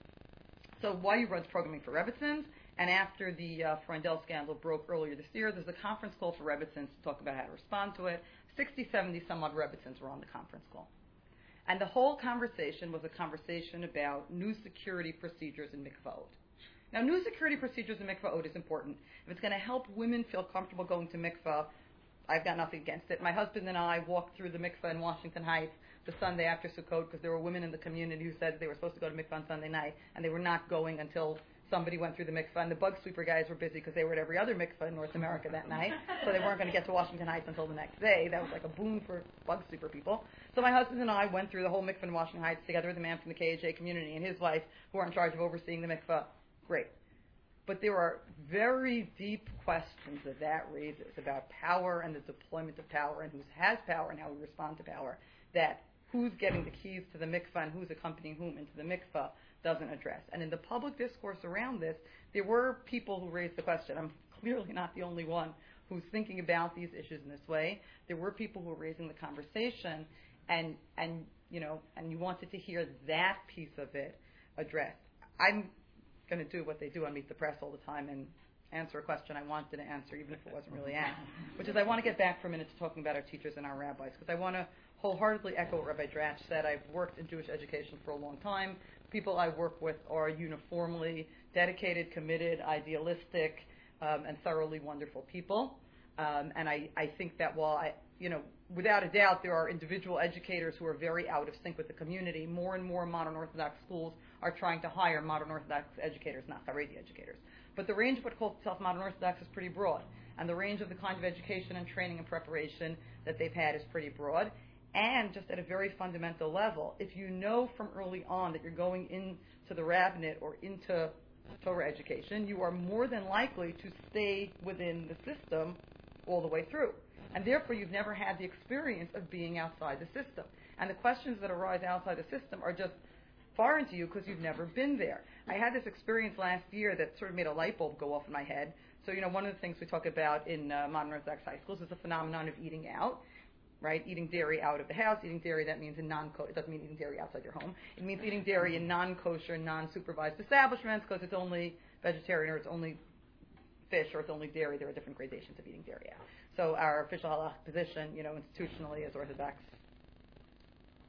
Speaker 5: so Y U runs programming for Rebbitzins. And after the uh, Freundel scandal broke earlier this year, there's a conference call for Rebbitzins to talk about how to respond to it. sixty, seventy some odd Rebbitzins were on the conference call. And the whole conversation was a conversation about new security procedures in mikvahot. Now, new security procedures in mikvahot is important. If it's going to help women feel comfortable going to mikvah, I've got nothing against it. My husband and I walked through the mikvah in Washington Heights the Sunday after Sukkot because there were women in the community who said they were supposed to go to mikvah on Sunday night, and they were not going until somebody went through the mikvah, and the bug sweeper guys were busy because they were at every other mikvah in North America that night, so they weren't going to get to Washington Heights until the next day. That was like a boon for bug sweeper people. So my husband and I went through the whole mikvah in Washington Heights together with a man from the K H A community and his wife, who are in charge of overseeing the mikvah. Great. But there are very deep questions that that raises about power and the deployment of power and who has power and how we respond to power, that who's getting the keys to the mikvah and who's accompanying whom into the mikvah doesn't address. And in the public discourse around this, there were people who raised the question. I'm clearly not the only one who's thinking about these issues in this way. There were people who were raising the conversation, and and you know, and you wanted to hear that piece of it addressed. I'm going to do what they do on Meet the Press all the time and answer a question I wanted to answer, even if it wasn't really asked, which is I want to get back for a minute to talking about our teachers and our rabbis, because I want to wholeheartedly echo what Rabbi Dratch said. I've worked in Jewish education for a long time. People I work with are uniformly dedicated, committed, idealistic, um, and thoroughly wonderful people. Um, and I, I think that while I, you know, without a doubt, there are individual educators who are very out of sync with the community. More and more modern Orthodox schools are trying to hire modern Orthodox educators, not Haredi educators. But the range of what calls itself modern Orthodox is pretty broad. And the range of the kind of education and training and preparation that they've had is pretty broad. And just at a very fundamental level, if you know from early on that you're going into the rabbinate or into Torah education, you are more than likely to stay within the system all the way through. And therefore, you've never had the experience of being outside the system. And the questions that arise outside the system are just foreign to you because you've never been there. I had this experience last year that sort of made a light bulb go off in my head. So, you know, one of the things we talk about in uh, modern Orthodox high schools is the phenomenon of eating out. Right, eating dairy out of the house. Eating dairy, that means in non-kosher. It doesn't mean eating dairy outside your home. It means eating dairy in non-kosher, non-supervised establishments because it's only vegetarian or it's only fish or it's only dairy. There are different gradations of eating dairy out. So our official halakhic position, you know, institutionally as Orthodox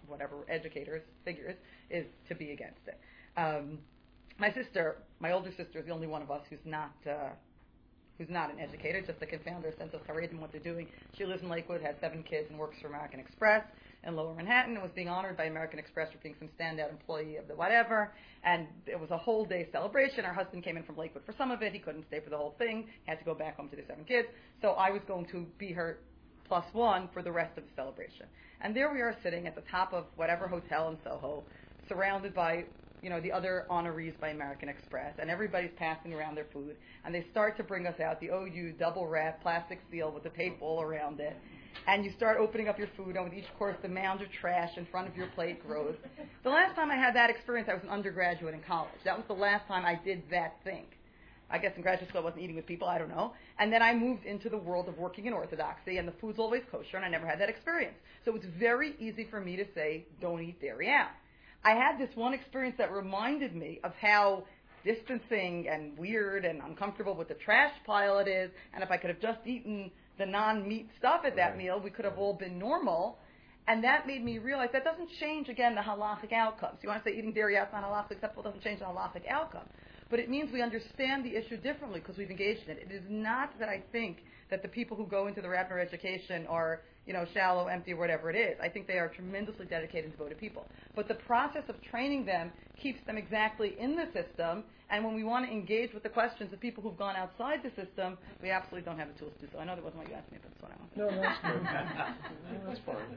Speaker 5: whatever educators figures is to be against it. Um, my sister, my older sister, is the only one of us who's not uh, who's not an educator, just to confound her sense of charedim and what they're doing. She lives in Lakewood, has seven kids, and works for American Express in Lower Manhattan, and was being honored by American Express for being some standout employee of the whatever. And it was a whole day celebration. Her husband came in from Lakewood for some of it. He couldn't stay for the whole thing. He had to go back home to the seven kids. So I was going to be her plus one for the rest of the celebration. And there we are sitting at the top of whatever hotel in Soho, surrounded by, you know, the other honorees by American Express, and everybody's passing around their food, and they start to bring us out the O U double wrap plastic seal with the tape all around it, and you start opening up your food, and with each course the mound of trash in front of your plate grows. The last time I had that experience, I was an undergraduate in college. That was the last time I did that thing. I guess in graduate school I wasn't eating with people, I don't know. And then I moved into the world of working in Orthodoxy, and the food's always kosher, and I never had that experience. So it's very easy for me to say, don't eat dairy out. I had this one experience that reminded me of how distancing and weird and uncomfortable with the trash pile it is, and if I could have just eaten the non-meat stuff at that
Speaker 2: Right.
Speaker 5: meal, we could have all been normal. And that made me realize that doesn't change, again, the halachic outcomes. You want to say eating dairy out is not halachic acceptable, doesn't change the halachic outcome. But it means we understand the issue differently because we've engaged in it. It is not that I think that the people who go into the Rabner education are, you know, shallow, empty, or whatever it is. I think they are tremendously dedicated and devoted people. But the process of training them keeps them exactly in the system, and when we want to engage with the questions of people who've gone outside the system, we absolutely don't have the tools to do so. I know that wasn't what you asked me, but that's what I wanted.
Speaker 2: No, that's good. No, that's fine.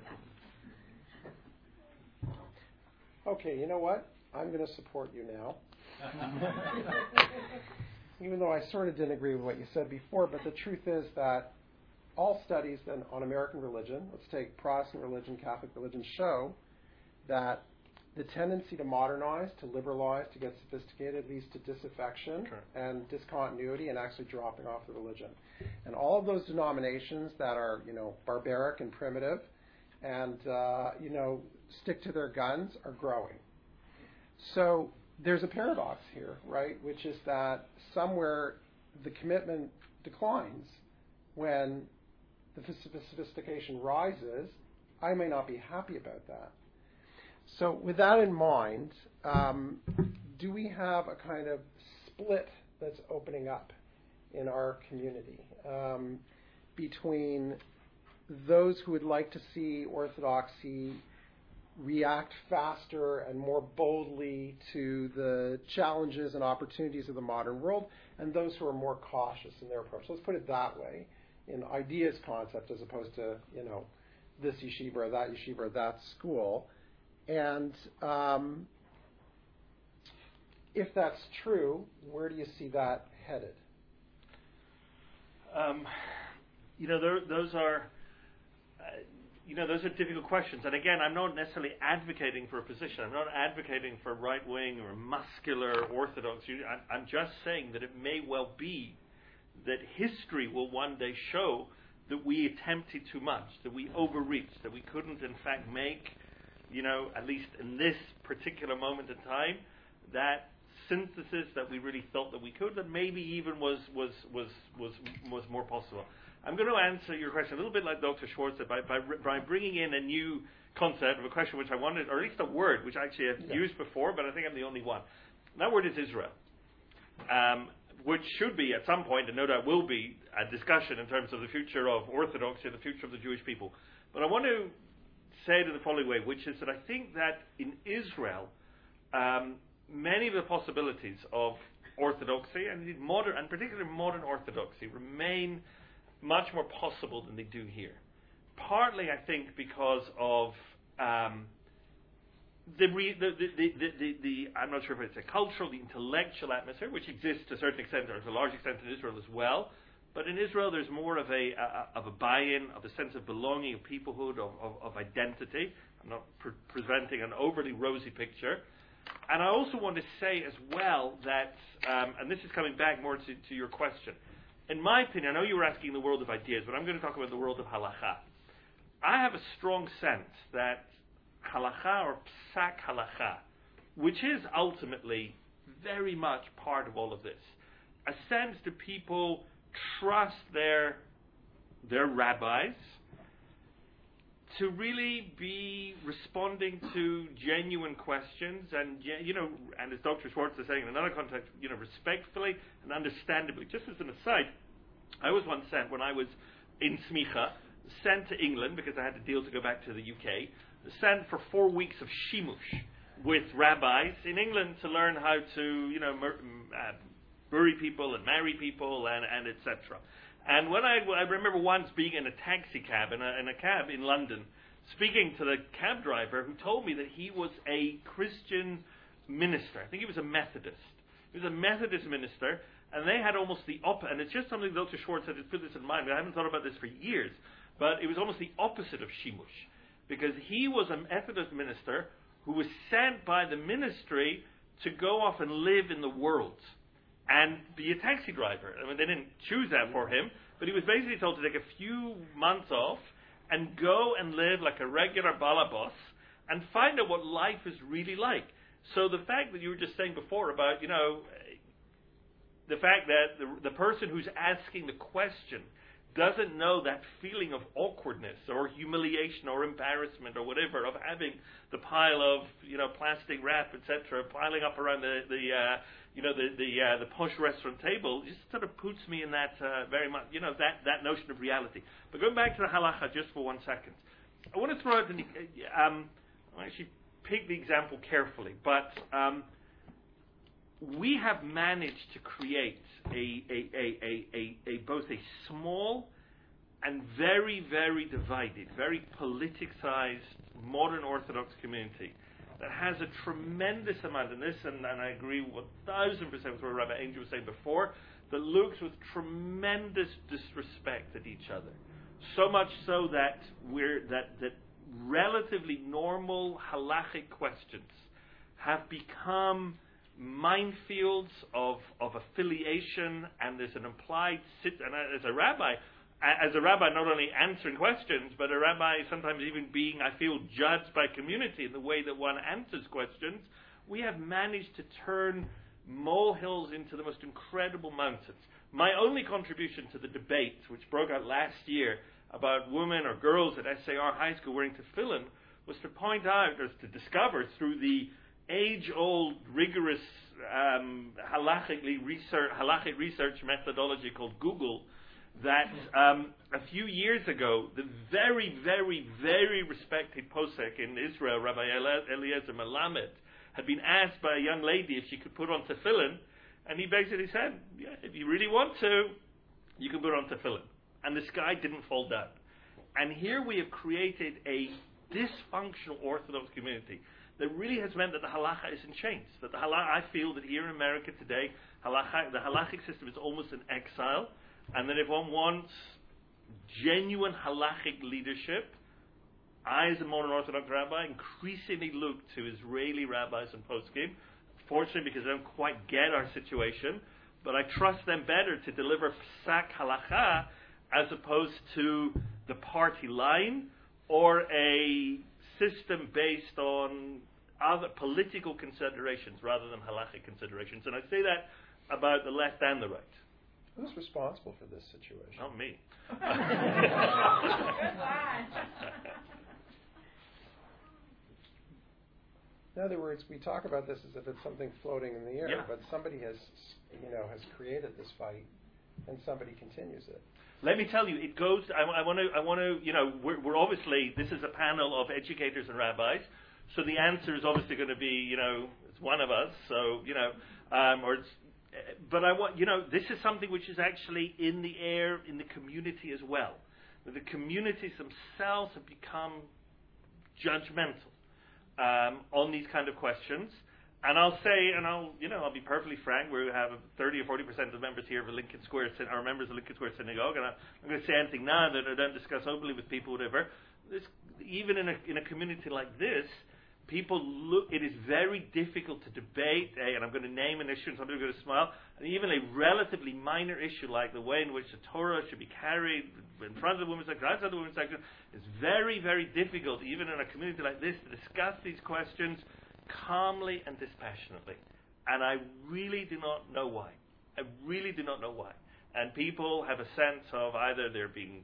Speaker 2: Okay, you know what? I'm going to support you now. Even though I sort of didn't agree with what you said before, but the truth is that all studies then on American religion, let's take Protestant religion, Catholic religion, show that the tendency to modernize, to liberalize, to get sophisticated leads to disaffection
Speaker 4: Sure.
Speaker 2: and discontinuity and actually dropping off the religion. And all of those denominations that are, you know, barbaric and primitive and, uh, you know, stick to their guns are growing. So there's a paradox here, right, which is that somewhere the commitment declines when the sophistication rises. I may not be happy about that. So with that in mind, um, do we have a kind of split that's opening up in our community um, between those who would like to see Orthodoxy react faster and more boldly to the challenges and opportunities of the modern world, and those who are more cautious in their approach? Let's put it that way, in ideas concept as opposed to, you know, this yeshiva or that yeshiva or that school. And um, if that's true, where do you see that headed?
Speaker 4: Um, you know, there, those are, uh, you know, those are difficult questions. And again, I'm not necessarily advocating for a position. I'm not advocating for right-wing or muscular orthodox. I'm, I'm just saying that it may well be that history will one day show that we attempted too much, that we overreached, that we couldn't, in fact, make, you know, at least in this particular moment in time, that synthesis that we really thought that we could, that maybe even was was was was was more possible. I'm going to answer your question a little bit like Doctor Schwartz said, by, by, by bringing in a new concept of a question which I wanted, or at least a word which actually I've
Speaker 2: yeah.
Speaker 4: used before, but I think I'm the only one. And that word is Israel, um, which should be at some point, and no doubt will be, a discussion in terms of the future of Orthodoxy, the future of the Jewish people. But I want to say it in the following way, which is that I think that in Israel, um, many of the possibilities of Orthodoxy, and indeed modern, and particularly modern Orthodoxy, remain much more possible than they do here. Partly, I think, because of um, the, re, the, the, the, the, the, the, I'm not sure if it's a cultural, the intellectual atmosphere, which exists to a certain extent, or to a large extent in Israel as well. But in Israel, there's more of a, a of a buy-in, of a sense of belonging, of peoplehood, of, of, of identity. I'm not pre- presenting an overly rosy picture. And I also want to say as well that, um, and this is coming back more to, to your question, in my opinion, I know you were asking the world of ideas, but I'm going to talk about the world of halacha. I have a strong sense that halacha, or psak halacha, which is ultimately very much part of all of this, a sense that people trust their their rabbis to really be responding to genuine questions and, ge- you know, and as Doctor Schwartz is saying in another context, you know, respectfully and understandably. Just as an aside, I was once sent, when I was in Smicha, sent to England because I had a deal to go back to the U K, sent for four weeks of shimush with rabbis in England to learn how to, you know, mur- uh, bury people and marry people and, and et cetera. And when I, I remember once being in a taxi cab, in a, in a cab in London, speaking to the cab driver who told me that he was a Christian minister. I think he was a Methodist. He was a Methodist minister, and they had almost the opposite. And it's just something Doctor Schwartz had to put this in mind. I haven't thought about this for years, but it was almost the opposite of shimush, because he was a Methodist minister who was sent by the ministry to go off and live in the world and be a taxi driver. I mean, they didn't choose that for him, but he was basically told to take a few months off and go and live like a regular balabos and find out what life is really like. So the fact that you were just saying before about, you know, the fact that the, the person who's asking the question doesn't know that feeling of awkwardness or humiliation or embarrassment or whatever of having the pile of, you know, plastic wrap, et cetera, piling up around the, the uh, you know, the the, uh, the posh restaurant table, just sort of puts me in that uh, very much, you know, that, that notion of reality. But going back to the halacha just for one second, I want to throw out, the, um, I'll actually pick the example carefully, but um, we have managed to create a, a, a, a, a, a both a small and very, very divided, very politicized modern Orthodox community that has a tremendous amount in this, and, and I agree one thousand percent with what Rabbi Angel was saying before, that looks with tremendous disrespect at each other. So much so that we're that that relatively normal halachic questions have become minefields of, of affiliation, and there's an implied sit. And as a rabbi, as a rabbi, not only answering questions, but a rabbi sometimes even being, I feel, judged by community in the way that one answers questions. We have managed to turn molehills into the most incredible mountains. My only contribution to the debate, which broke out last year about women or girls at S A R High School wearing tefillin, was to point out, or to discover through the age-old, rigorous, um, halachically research, halachic research methodology called Google, that um, a few years ago, the very, very, very respected posek in Israel, Rabbi Eliezer Melamed, had been asked by a young lady if she could put on tefillin, and he basically said, yeah, if you really want to, you can put on tefillin. And the sky didn't fall down. And here we have created a dysfunctional Orthodox community that really has meant that the halacha is in chains. That the halacha, I feel that here in America today, halacha, the halachic system is almost in exile, and that if one wants genuine halachic leadership, I, as a modern Orthodox rabbi, increasingly look to Israeli rabbis and poskim, fortunately because I don't quite get our situation, but I trust them better to deliver psak halacha as opposed to the party line or a system based on other political considerations rather than halachic considerations. And I say that about the left and the right.
Speaker 2: Who's responsible for this situation?
Speaker 4: Not me.
Speaker 2: In other words, we talk about this as if it's something floating in the air,
Speaker 4: Yeah.
Speaker 2: but somebody has, you know, has created this fight, and somebody continues it.
Speaker 4: Let me tell you, it goes. I want to. I want to. You know, we're, we're obviously. This is a panel of educators and rabbis, so the answer is obviously going to be, you know, it's one of us. So you know, um, or it's. But I want, you know, this is something which is actually in the air in the community as well. The communities themselves have become judgmental um, on these kind of questions. And I'll say, and I'll, you know, I'll be perfectly frank. We have thirty or forty percent of the members here of the Lincoln Square, are members of Lincoln Square Synagogue, and I'm not going to say anything now that I don't discuss openly with people, whatever. This, even in a in a community like this, people look. It is very difficult to debate. A, and I'm going to name an issue, and somebody's going to smile. And even a relatively minor issue like the way in which the Torah should be carried in front of the women's section, outside the women's section, is very, very difficult, even in a community like this, to discuss these questions calmly and dispassionately. And I really do not know why. I really do not know why. And people have a sense of either they're being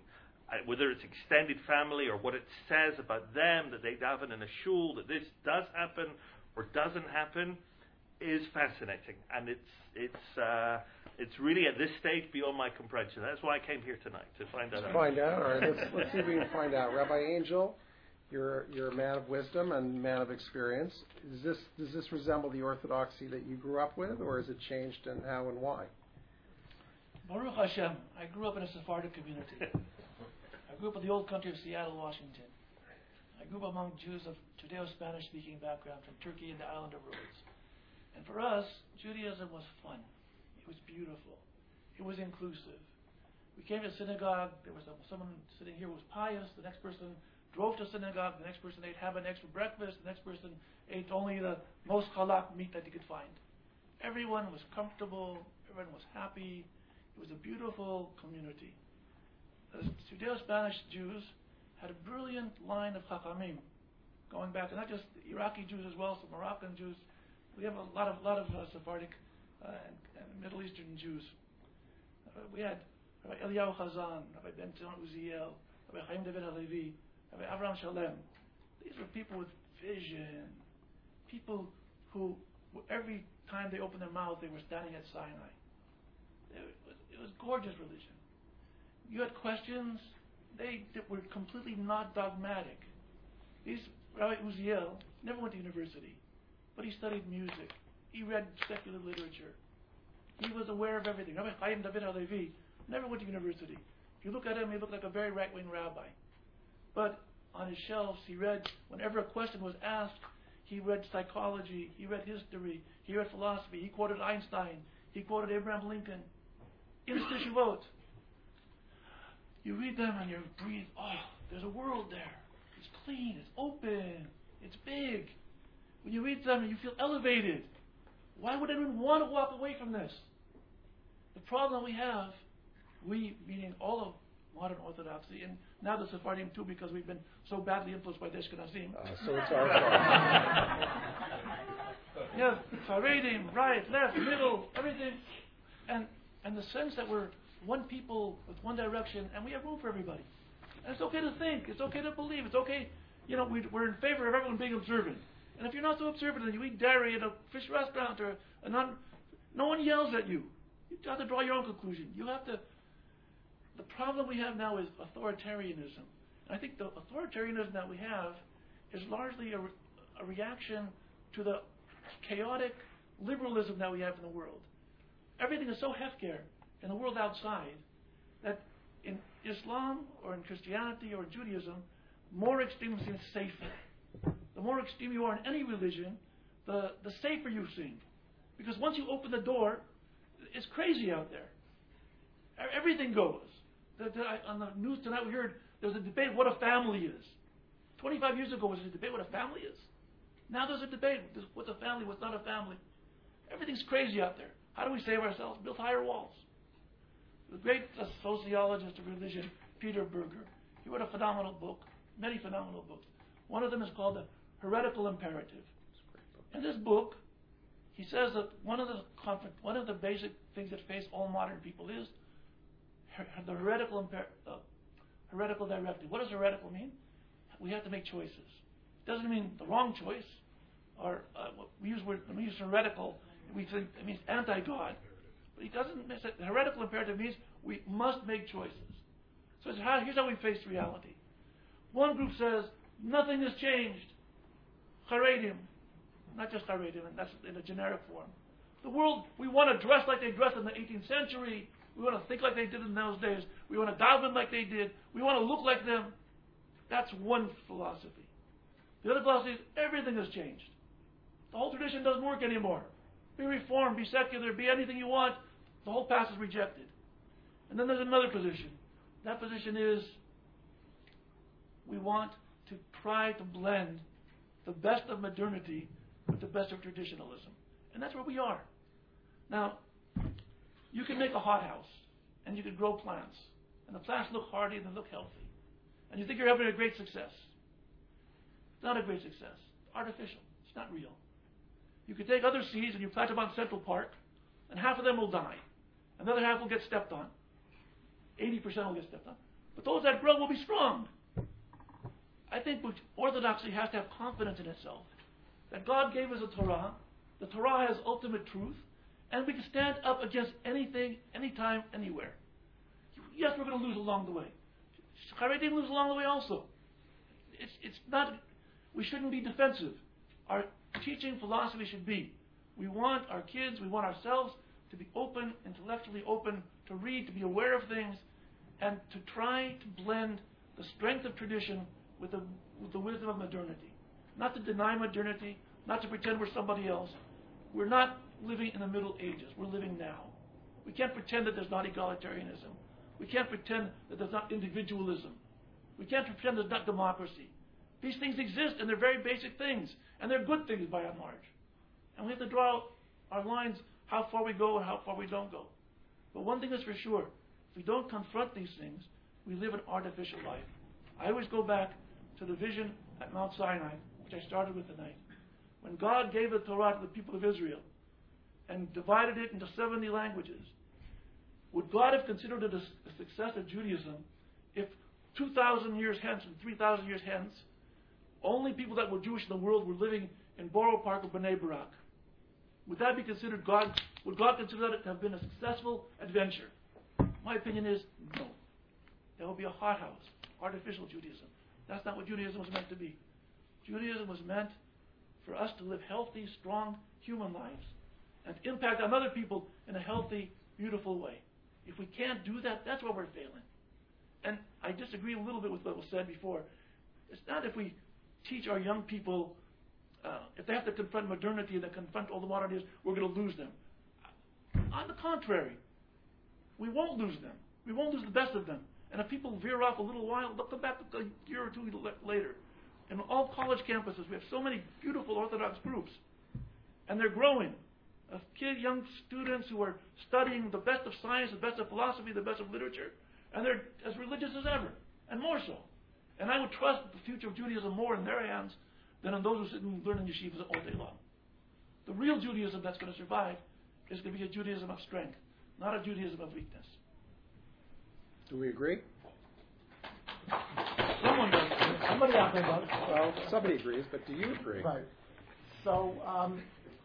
Speaker 4: uh, whether it's extended family or what it says about them, that they daven in a shul, that this does happen or doesn't happen, is fascinating. And it's it's uh, it's really at this stage beyond my comprehension. That's why I came here tonight, to find out.
Speaker 2: Find out. All right, let's, let's see if we can find out. Rabbi Angel, you're you're a man of wisdom and man of experience. Is this does this resemble the orthodoxy that you grew up with, or is it changed, and how and why?
Speaker 3: Baruch Hashem, I grew up in a Sephardic community. I grew up in the old country of Seattle, Washington. I grew up among Jews of Judeo-Spanish speaking background from Turkey and the island of Rhodes. And for us, Judaism was fun. It was beautiful. It was inclusive. We came to synagogue. There was a, someone sitting here who was pious. The next person drove to synagogue. The next person ate habanix for breakfast. The next person ate only the most halak meat that he could find. Everyone was comfortable. Everyone was happy. It was a beautiful community. The Judeo-Spanish Jews had a brilliant line of chachamim, going back, and not just Iraqi Jews as well, some Moroccan Jews. We have a lot of lot of uh, Sephardic uh, and, and Middle Eastern Jews. Uh, we had Rabbi Eliyahu Chazan, Rabbi Ben Zion Uziel, Rabbi Chaim David Halevi, Rabbi Avraham Shalem. These were people with vision, people who, who every time they opened their mouth, they were standing at Sinai. It was, it was gorgeous religion. You had questions, they, they were completely not dogmatic. These Rabbi Uziel never went to university, but he studied music. He read secular literature. He was aware of everything. Rabbi Chaim David Halevi never went to university. If you look at him, he looked like a very right-wing rabbi. But on his shelves, he read, whenever a question was asked, he read psychology, he read history, he read philosophy, he quoted Einstein, he quoted Abraham Lincoln. In the Teshuvot, you read them and you breathe, oh, there's a world there. It's clean, it's open, it's big. When you read them, you feel elevated. Why would anyone want to walk away from this? The problem we have, we, meaning all of modern Orthodoxy, and now the Sephardim too, because we've been so badly influenced by the Ashkenazim.
Speaker 2: Uh, so it's our fault.
Speaker 3: You have Haredim, right, left, middle, everything. And and the sense that we're one people with one direction, and we have room for everybody. And it's okay to think, it's okay to believe, it's okay, you know, we, we're in favor of everyone being observant. And if you're not so observant and you eat dairy at a fish restaurant or a non, no one yells at you. You have to draw your own conclusion. You have to. The problem we have now is authoritarianism. And I think the authoritarianism that we have is largely a, re, a reaction to the chaotic liberalism that we have in the world. Everything is so hefker in the world outside that in Islam or in Christianity or Judaism, more extreme seems safer. The more extreme you are in any religion, the, the safer you seem. Because once you open the door, it's crazy out there. Everything goes. The, the, on the news tonight we heard there was a debate what a family is. twenty-five years ago was there a debate what a family is. Now there's a debate what's a family, what's not a family. Everything's crazy out there. How do we save ourselves? Build higher walls. The great uh, sociologist of religion, Peter Berger, he wrote a phenomenal book, many phenomenal books. One of them is called The Heretical Imperative. In this book, he says that one of the conflict, one of the basic things that face all modern people is her, the heretical imper, uh, heretical directive. What does heretical mean? We have to make choices. It doesn't mean the wrong choice, or uh, we use word we use heretical. We think it means anti-God, but he doesn't. The heretical imperative means we must make choices. So it's how, here's how we face reality. One group says nothing has changed. Haredim, not just Haredim, and that's in a generic form. The world, we want to dress like they dressed in the eighteenth century. We want to think like they did in those days. We want to daven like they did. We want to look like them. That's one philosophy. The other philosophy is everything has changed. The whole tradition doesn't work anymore. Be reformed, be secular, be anything you want. The whole past is rejected. And then there's another position. That position is we want to try to blend the best of modernity with the best of traditionalism. And that's where we are. Now, you can make a hothouse, and you can grow plants. And the plants look hardy and they look healthy. And you think you're having a great success. It's not a great success. It's artificial. It's not real. You could take other seeds and you plant them on Central Park, and half of them will die. Another half will get stepped on. eighty percent will get stepped on. but those that grow will be strong. I think Orthodoxy has to have confidence in itself, that God gave us a Torah, the Torah has ultimate truth, and we can stand up against anything, anytime, anywhere. Yes, we're going to lose along the way. Haredim lose along the way also. It's, it's not, we shouldn't be defensive. Our teaching philosophy should be, we want our kids, we want ourselves to be open, intellectually open, to read, to be aware of things, and to try to blend the strength of tradition with the, with the wisdom of modernity. Not to deny modernity, not to pretend we're somebody else. We're not living in the Middle Ages. We're living now. We can't pretend that there's not egalitarianism. We can't pretend that there's not individualism. We can't pretend there's not democracy. These things exist, and they're very basic things, and they're good things by and large. And we have to draw our lines how far we go and how far we don't go. But one thing is for sure, if we don't confront these things, we live an artificial life. I always go back to the vision at Mount Sinai, which I started with tonight. When God gave the Torah to the people of Israel and divided it into seventy languages, would God have considered it a, a success of Judaism if two thousand years hence and three thousand years hence, only people that were Jewish in the world were living in Borough Park or Bnei Barak? Would that be considered God? Would God consider that to have been a successful adventure? My opinion is no. That would be a hothouse, artificial Judaism. That's not what Judaism was meant to be. Judaism was meant for us to live healthy, strong human lives and impact on other people in a healthy, beautiful way. If we can't do that, that's where we're failing. And I disagree a little bit with what was said before. It's not if we teach our young people, uh, if they have to confront modernity and they confront all the modern ideas, we're going to lose them. On the contrary, we won't lose them. We won't lose the best of them. And if people veer off a little while, they'll come back a year or two later. In all college campuses, we have so many beautiful Orthodox groups, and they're growing. Of kid, young students who are studying the best of science, the best of philosophy, the best of literature, and they're as religious as ever, and more so. And I would trust the future of Judaism more in their hands than in those who sit and learn in yeshivas all day long. The real Judaism that's going to survive is going to be a Judaism of strength, not a Judaism of weakness.
Speaker 2: Do we agree?
Speaker 3: Someone does.
Speaker 6: Somebody out there does.
Speaker 2: Well, somebody agrees, but do you agree?
Speaker 6: Right. So, um,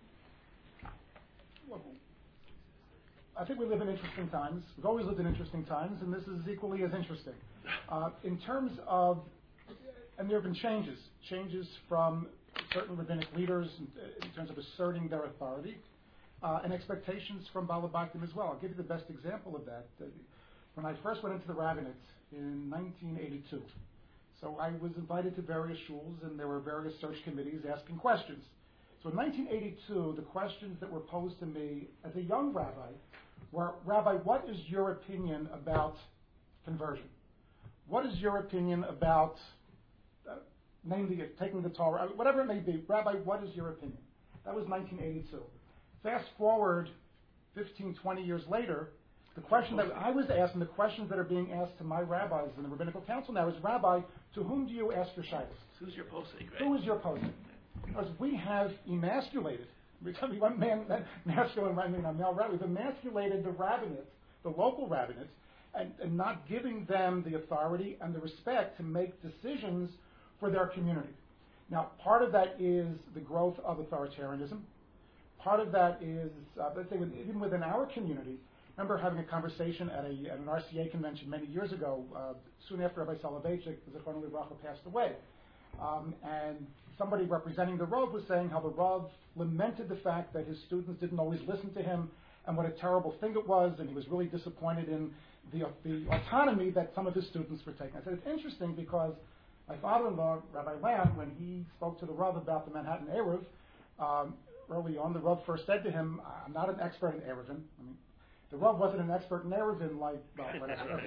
Speaker 6: I think we live in interesting times. We've always lived in interesting times, and this is equally as interesting. Uh, in terms of, and there have been changes, changes from certain rabbinic leaders in, in terms of asserting their authority, uh, and expectations from Balabaitim as well. I'll give you the best example of that. Uh, when I first went into the rabbinate in nineteen eighty-two, so I was invited to various shuls, and there were various search committees asking questions. So in nineteen eighty-two, the questions that were posed to me as a young rabbi were, Rabbi, what is your opinion about conversion? What is your opinion about, uh, namely, taking the Torah, whatever it may be? Rabbi, what is your opinion? That was nineteen eighty-two. Fast forward fifteen, twenty years later, the question that I was asked and the questions that are being asked to my rabbis in the Rabbinical Council now is, Rabbi, to whom do you ask your shaylos?
Speaker 3: Who's your posting, right?
Speaker 6: Who is your posting? Because we have emasculated, because we want man, masculine, right, I mean, male rabbi, we've emasculated the rabbinate, the local rabbinate, and, and not giving them the authority and the respect to make decisions for their community. Now, part of that is the growth of authoritarianism. Part of that is, uh, let's say, with, even within our community. I remember having a conversation at, a, at an R C A convention many years ago, uh, soon after Rabbi Soloveitchik, Zichrono Livracha, passed away. Um, and somebody representing the Rav was saying how the Rav lamented the fact that his students didn't always listen to him and what a terrible thing it was, and he was really disappointed in the, the autonomy that some of his students were taking. I said, it's interesting because my father-in-law, Rabbi Lamb, when he spoke to the Rav about the Manhattan Eruv, um, early on, the Rav first said to him, I'm not an expert in Eruvin. I mean, the Rav wasn't an expert in Eruvin, like, well, whatever.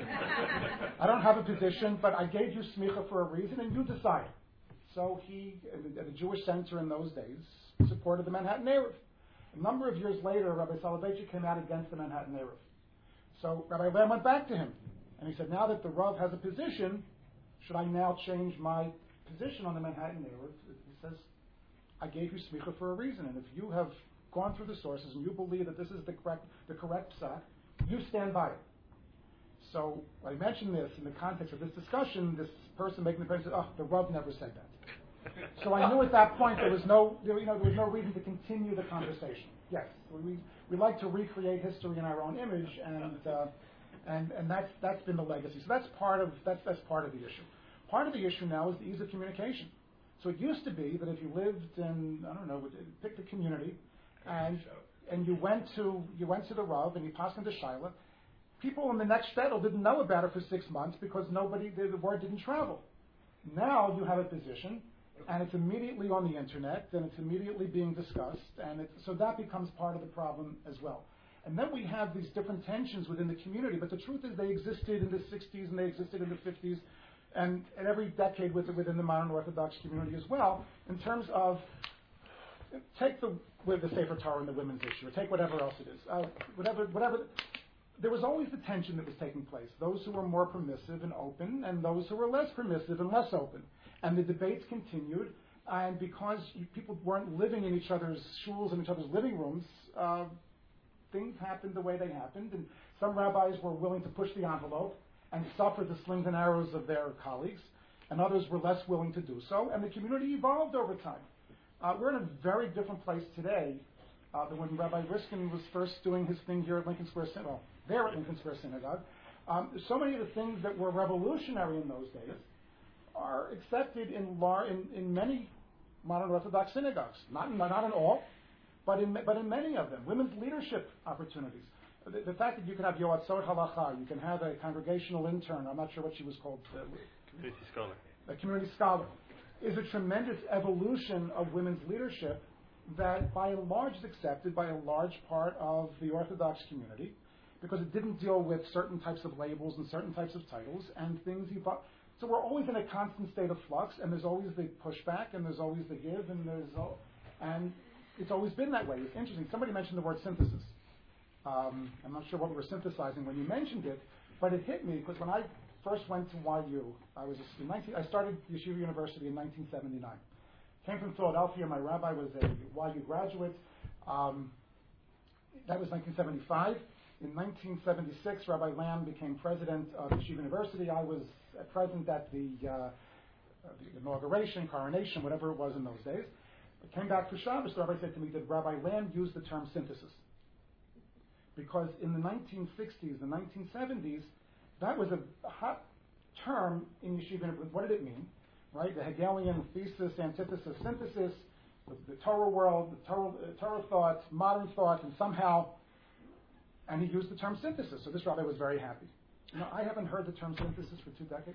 Speaker 6: I don't have a position, but I gave you smicha for a reason, and you decide. So he, at the Jewish Center in those days, supported the Manhattan Eruv. A number of years later, Rabbi Soloveitchik came out against the Manhattan Eruv. So Rabbi Lamb went back to him, and he said, now that the Rav has a position, should I now change my position on the Manhattan Eruv? He says, I gave you smicha for a reason, and if you have gone through the sources and you believe that this is the correct, the correct psak, you stand by it. So I mentioned this in the context of this discussion. This person making the point said, "Oh, the Rav never said that." So I knew at that point there was no, there, you know, there was no reason to continue the conversation. Yes, we we like to recreate history in our own image, and uh, and and that's that's been the legacy. So that's part of that's that's part of the issue. Part of the issue now is the ease of communication. So it used to be that if you lived in, I don't know, pick the community, and and you went to you went to the Rav and you passed into Shiloh, people in the next shtetl didn't know about it for six months because nobody the, the word didn't travel. Now you have a position, and it's immediately on the internet, and it's immediately being discussed, and it, so that becomes part of the problem as well. And then we have these different tensions within the community, but the truth is they existed in the sixties and they existed in the fifties, and, and every decade within the modern Orthodox community as well, in terms of, take the with the Sefer Torah and the women's issue, or take whatever else it is, uh, whatever, whatever. There was always the tension that was taking place. Those who were more permissive and open, and those who were less permissive and less open. And the debates continued, and because people weren't living in each other's shuls and each other's living rooms, uh, things happened the way they happened, and some rabbis were willing to push the envelope and suffer the slings and arrows of their colleagues, and others were less willing to do so, and the community evolved over time. Uh, we're in a very different place today uh, than when Rabbi Riskin was first doing his thing here at Lincoln Square Synagogue, well, there at Lincoln Square Synagogue. Um, so many of the things that were revolutionary in those days are accepted in, lar- in, in many modern Orthodox synagogues. Not in, not in all, but in, but in many of them. Women's leadership opportunities. The, the fact that you can have Yoatzot Halacha, you can have a congregational intern, I'm not sure what she was called. Uh,
Speaker 4: community scholar.
Speaker 6: A community scholar, is a tremendous evolution of women's leadership that by and large is accepted by a large part of the Orthodox community because it didn't deal with certain types of labels and certain types of titles, and things evolve. So we're always in a constant state of flux, and there's always the pushback, and there's always the give, and there's all, and it's always been that way. It's interesting. Somebody mentioned the word synthesis. Um, I'm not sure what we were synthesizing when you mentioned it, but it hit me because when I first went to Y U, I was a, in nineteen, I started Yeshiva University in nineteen seventy-nine. Came from Philadelphia. My rabbi was a Y U graduate. Um, that was nineteen seventy-five. In nineteen seventy-six, Rabbi Lamb became president of Yeshiva University. I was present at the, uh, the inauguration, coronation, whatever it was in those days. I came back for Shabbos. The rabbi said to me, did Rabbi Lamb use the term synthesis? Because in the nineteen sixties, the nineteen seventies, that was a hot term in Yeshiva. What did it mean? Right? The Hegelian thesis, antithesis, synthesis, the, the Torah world, the Torah, uh, Torah thought, modern thought, and somehow, and he used the term synthesis. So this rabbi was very happy. You know, I haven't heard the term synthesis for two decades.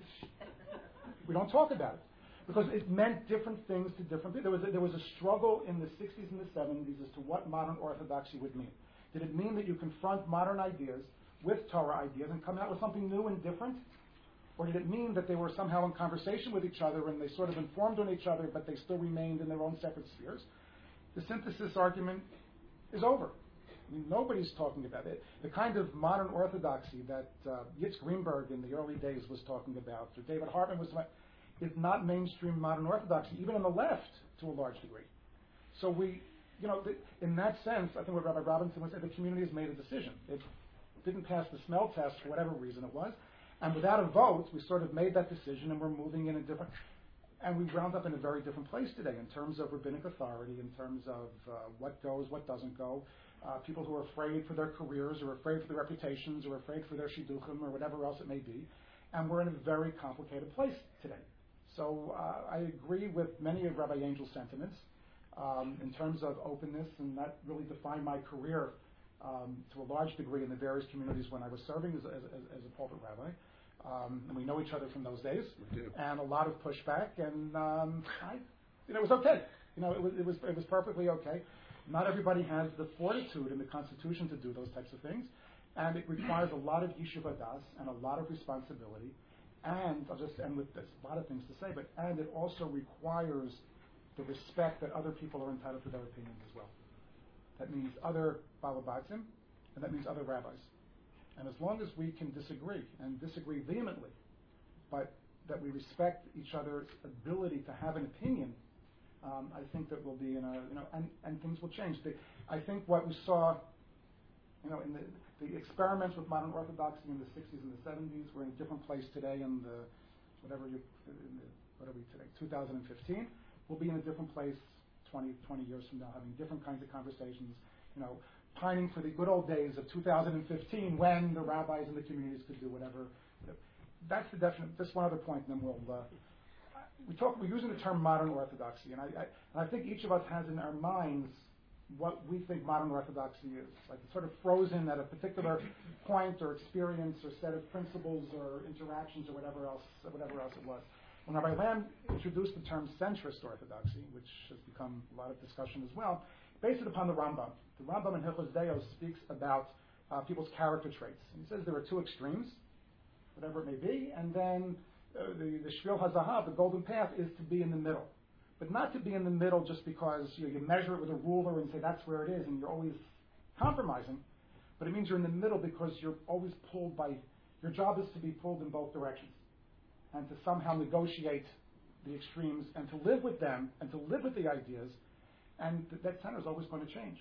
Speaker 6: We don't talk about it because it meant different things to different people. There was a, there was a struggle in the sixties and the seventies as to what modern orthodoxy would mean. Did it mean that you confront modern ideas with Torah ideas and come out with something new and different? Or did it mean that they were somehow in conversation with each other and they sort of informed on each other, but they still remained in their own separate spheres? The synthesis argument is over. I mean, nobody's talking about it. The kind of modern orthodoxy that uh, Yitz Greenberg in the early days was talking about, or David Hartman was talking about, is not mainstream modern orthodoxy, even on the left, to a large degree. So we, you know, th- in that sense, I think what Rabbi Robinson was saying, the community has made a decision. It didn't pass the smell test for whatever reason it was, and without a vote, we sort of made that decision, and we're moving in a different, and we wound up in a very different place today in terms of rabbinic authority, in terms of uh, what goes, what doesn't go. Uh, people who are afraid for their careers, or afraid for their reputations, or afraid for their shidduchim, or whatever else it may be. And we're in a very complicated place today. So uh, I agree with many of Rabbi Angel's sentiments um, in terms of openness, and that really defined my career um, to a large degree in the various communities when I was serving as, as, as a pulpit rabbi. Um, and we know each other from those days.
Speaker 2: We do. And
Speaker 6: a lot of pushback, and um, I, you know, it was okay. You know, it was it was it was perfectly okay. Not everybody has the fortitude in the Constitution to do those types of things, and it requires a lot of yeshiva das and a lot of responsibility, and I'll just end with this, a lot of things to say, but and it also requires the respect that other people are entitled to their opinions as well. That means other balabatim, and that means other rabbis. And as long as we can disagree, and disagree vehemently, but that we respect each other's ability to have an opinion, Um, I think that we'll be in a, you know, and, and things will change. The, I think what we saw You know, in the, the experiments with modern orthodoxy in the sixties and the seventies, we're in a different place today in the, whatever you, in the, what are we today, two thousand fifteen. We'll be in a different place twenty, twenty years from now, having different kinds of conversations, you know, pining for the good old days of two thousand fifteen when the rabbis and the communities could do whatever. That's the definite, just one other point, and then we'll, uh, we talk, we're using the term modern orthodoxy, and I, I, and I think each of us has in our minds what we think modern orthodoxy is. Like it's sort of frozen at a particular point or experience or set of principles or interactions or whatever else, whatever else it was. When Rabbi Lamb introduced the term centrist orthodoxy, which has become a lot of discussion as well, based it upon the Rambam. The Rambam in Hilchos Deos speaks about uh, people's character traits. And he says there are two extremes, whatever it may be, and then uh, the, the Shvil HaZahav, the golden path, is to be in the middle. But not to be in the middle just because you, know, you measure it with a ruler and say that's where it is and you're always compromising. But it means you're in the middle because you're always pulled by, your job is to be pulled in both directions and to somehow negotiate the extremes and to live with them and to live with the ideas. And th- that center is always going to change.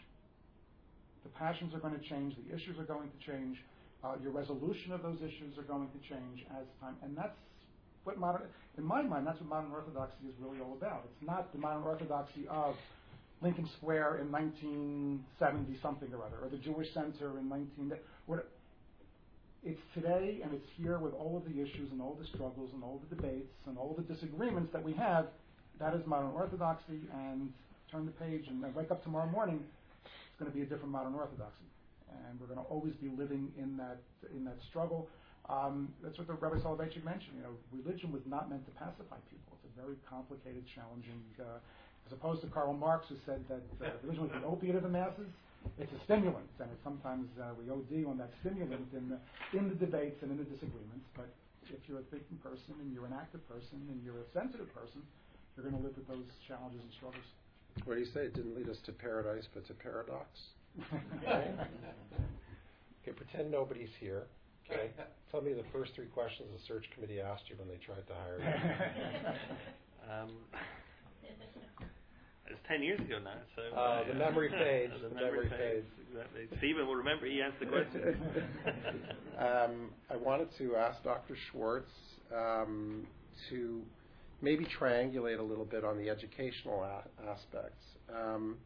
Speaker 6: The passions are going to change. The issues are going to change. Uh, your resolution of those issues are going to change as time. And that's what modern, in my mind, that's what modern orthodoxy is really all about. It's not the modern orthodoxy of Lincoln Square in nineteen seventy something or other, or the Jewish Center in nineteen. What, it's today, and it's here with all of the issues and all the struggles and all the debates and all the disagreements that we have. That is modern orthodoxy. And turn the page and wake up tomorrow morning, it's going to be a different modern orthodoxy, and we're going to always be living in that in that struggle. Um, that's what the Rabbi Soloveitchik mentioned. You know, religion was not meant to pacify people. It's a very complicated, challenging. Uh, as opposed to Karl Marx, who said that uh, religion was the opiate of the masses. It's a stimulant, and it, sometimes uh, we O D on that stimulant in the, in the debates and in the disagreements. But if you're a thinking person and you're an active person and you're a sensitive person, you're going to live with those challenges and struggles.
Speaker 2: What do you say? It didn't lead us to paradise, but to paradox. Okay, pretend nobody's here. Okay, tell me the first three questions the search committee asked you when they tried to hire you.
Speaker 4: um, it's ten years ago now, so
Speaker 2: uh, uh, the memory fades.
Speaker 4: Uh, the,
Speaker 2: the
Speaker 4: memory,
Speaker 2: memory fades.
Speaker 4: fades. Exactly. Stephen will remember. He answered the question.
Speaker 2: um, I wanted to ask Doctor Schwartz um, to maybe triangulate a little bit on the educational a- aspects. Um,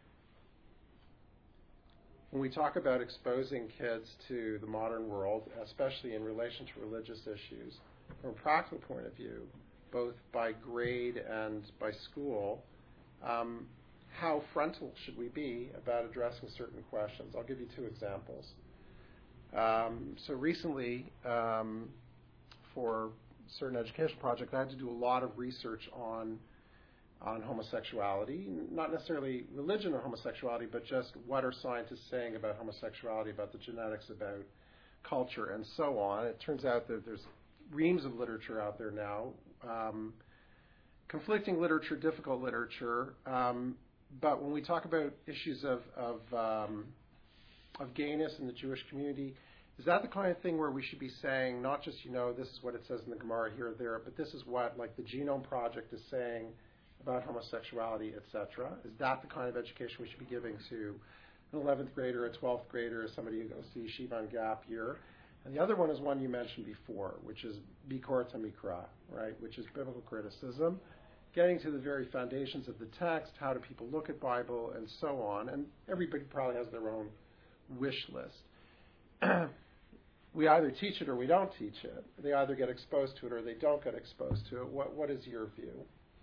Speaker 2: When we talk about exposing kids to the modern world, especially in relation to religious issues, from a practical point of view, both by grade and by school, um, how frontal should we be about addressing certain questions? I'll give you two examples. Um, so recently, um, for a certain educational project, I had to do a lot of research on on homosexuality, not necessarily religion or homosexuality, but just what are scientists saying about homosexuality, about the genetics, about culture, and so on. It turns out that there's reams of literature out there now, um, conflicting literature, difficult literature, um, but when we talk about issues of of, um, of gayness in the Jewish community, is that the kind of thing where we should be saying, not just, you know, this is what it says in the Gemara here or there, but this is what, like, the Genome Project is saying about homosexuality, et cetera? Is that the kind of education we should be giving to an eleventh grader, a twelfth grader, somebody who goes to Yeshiva on gap year? And the other one is one you mentioned before, which is Bikorat HaMikra, right, which is biblical criticism, getting to the very foundations of the text, how do people look at Bible, and so on. And everybody probably has their own wish list. We either teach it or we don't teach it. They either get exposed to it or they don't get exposed to it. What What is your view?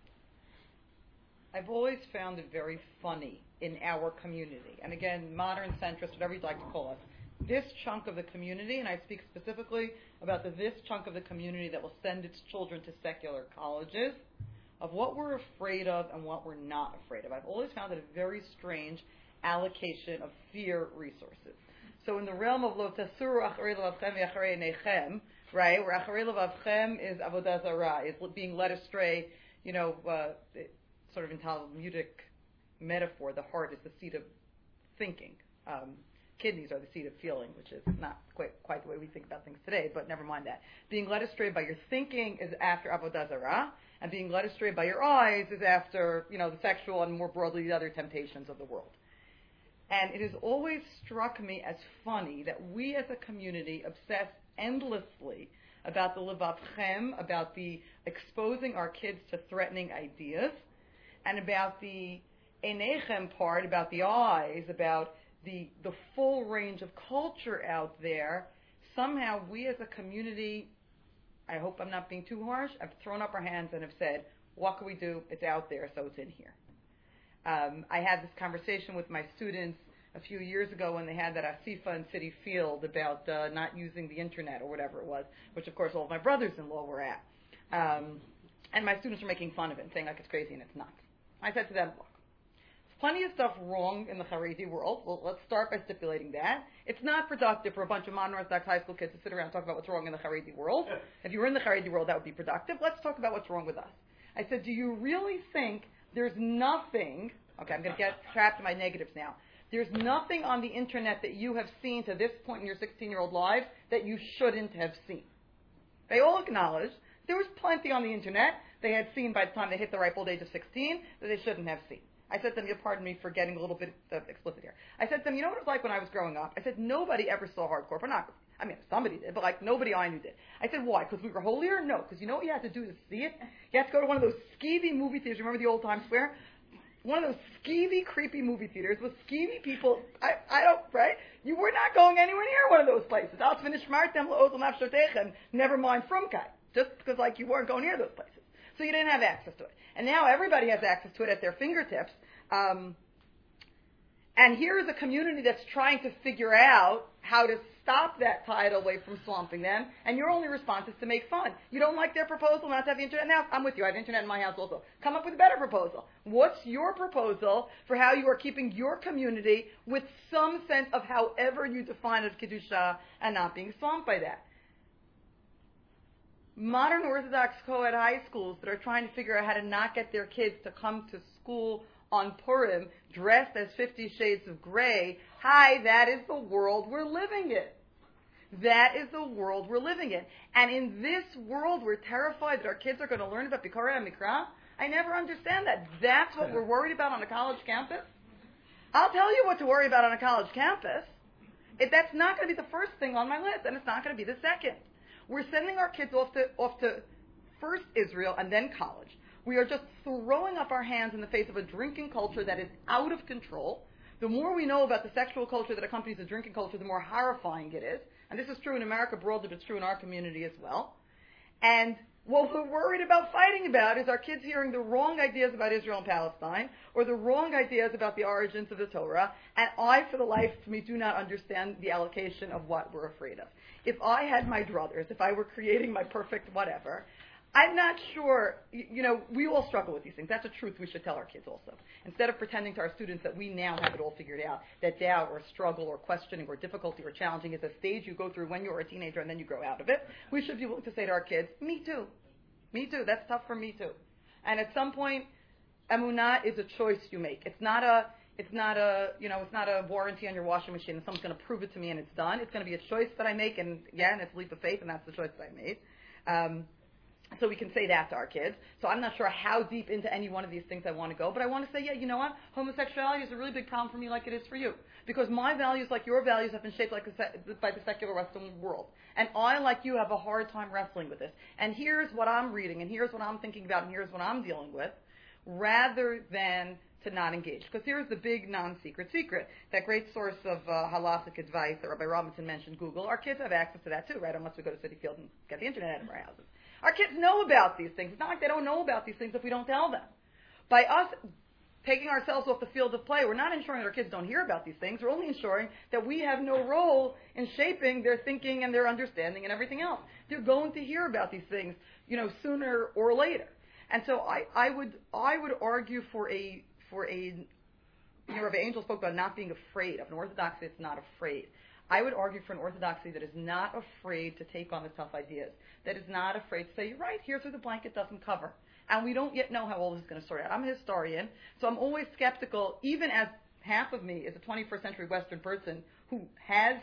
Speaker 5: I've always found it very funny in our community, and again, modern centrist, whatever you'd like to call us, this chunk of the community, and I speak specifically about the this chunk of the community that will send its children to secular colleges, of what we're afraid of and what we're not afraid of. I've always found it a very strange allocation of fear resources. So in the realm of lo tasuru acharei levavchem v'acharei einechem, right, where acharei levavchem is avodah zarah, is being led astray, you know, uh, it, sort of in Talmudic metaphor, the heart is the seat of thinking. Um, kidneys are the seat of feeling, which is not quite, quite the way we think about things today, but never mind that. Being led astray by your thinking is after avodah zarah, and being led astray by your eyes is after, you know, the sexual and more broadly the other temptations of the world. And it has always struck me as funny that we as a community obsess endlessly about the levavchem, about the exposing our kids to threatening ideas, and about the enechem part, about the eyes, about the the full range of culture out there. Somehow we as a community, I hope I'm not being too harsh, have thrown up our hands and have said, what can we do? It's out there, so it's in here. Um, I had this conversation with my students a few years ago when they had that Asifa in City Field about uh, not using the internet or whatever it was, which of course all of my brothers-in-law were at. Um, and my students were making fun of it and saying like it's crazy, and it's not. I said to them, look, there's plenty of stuff wrong in the Haredi world. Well, let's start by stipulating that. It's not productive for a bunch of modern Orthodox high school kids to sit around and talk about what's wrong in the Haredi world. If you were in the Haredi world, that would be productive. Let's talk about what's wrong with us. I said, do you really think there's nothing, okay, I'm going to get trapped in my negatives now. There's nothing on the internet that you have seen to this point in your sixteen-year-old lives that you shouldn't have seen. They all acknowledge there was plenty on the internet they had seen by the time they hit the ripe old age of sixteen that they shouldn't have seen. I said to them, you pardon me for getting a little bit uh, explicit here. I said to them, you know what it was like when I was growing up? I said, nobody ever saw hardcore pornography. I mean, somebody did, but like nobody I knew did. I said, why? Because we were holier? No, because you know what you had to do to see it? You had to go to one of those skeevy movie theaters. Remember the old Times Square? One of those skeevy, creepy movie theaters with skeevy people. I, I don't, right? You were not going anywhere near one of those places. Never mind Frumkeit. Just because, like, you weren't going near those places. So you didn't have access to it. And now everybody has access to it at their fingertips. Um, and here is a community that's trying to figure out how to stop that tidal wave from swamping them, and your only response is to make fun. You don't like their proposal not to have the internet? Now, I'm with you. I have internet in my house also. Come up with a better proposal. What's your proposal for how you are keeping your community with some sense of however you define it, Kedusha, and not being swamped by that? Modern Orthodox co-ed high schools that are trying to figure out how to not get their kids to come to school on Purim dressed as Fifty Shades of Grey, hi, that is the world we're living in. That is the world we're living in. And in this world, we're terrified that our kids are going to learn about Bikara and Mikra. I never understand that. That's what we're worried about on a college campus? I'll tell you what to worry about on a college campus. If that's not going to be the first thing on my list, and it's not going to be the second. We're sending our kids off to, off to first Israel and then college. We are just throwing up our hands in the face of a drinking culture that is out of control. The more we know about the sexual culture that accompanies the drinking culture, the more horrifying it is. And this is true in America broadly, but it's true in our community as well. And what we're worried about fighting about is our kids hearing the wrong ideas about Israel and Palestine, or the wrong ideas about the origins of the Torah. And I, for the life of me, do not understand the allocation of what we're afraid of. If I had my druthers, if I were creating my perfect whatever, I'm not sure, you know, we all struggle with these things. That's a truth we should tell our kids also. Instead of pretending to our students that we now have it all figured out, that doubt or struggle or questioning or difficulty or challenging is a stage you go through when you're a teenager and then you grow out of it, we should be willing to say to our kids, me too. Me too. That's tough for me too. And at some point, emunah is a choice you make. It's not a, it's not a, you know, it's not a warranty on your washing machine and someone's going to prove it to me and it's done. It's going to be a choice that I make, and yeah, and it's a leap of faith, and that's the choice that I made. Um, So we can say that to our kids. So I'm not sure how deep into any one of these things I want to go, but I want to say, yeah, you know what? Homosexuality is a really big problem for me like it is for you. Because my values, like your values, have been shaped like a, by the secular Western world. And I, like you, have a hard time wrestling with this. And here's what I'm reading, and here's what I'm thinking about, and here's what I'm dealing with, rather than to not engage. Because here's the big non-secret secret. That great source of uh, halachic advice that Rabbi Robinson mentioned, Google. Our kids have access to that too, right? Unless we go to City Field and get the internet out of our houses. Our kids know about these things. It's not like they don't know about these things if we don't tell them. By us taking ourselves off the field of play, we're not ensuring that our kids don't hear about these things. We're only ensuring that we have no role in shaping their thinking and their understanding and everything else. They're going to hear about these things, you know, sooner or later. And so I, I would I would argue for a for a you know, Rabbi Angel spoke about not being afraid of an orthodoxy that's not afraid. I would argue for an orthodoxy that is not afraid to take on the tough ideas, that is not afraid to say, you're right, here's what the blanket doesn't cover. And we don't yet know how all this is going to sort out. I'm a historian, so I'm always skeptical, even as half of me is a twenty-first century Western person who has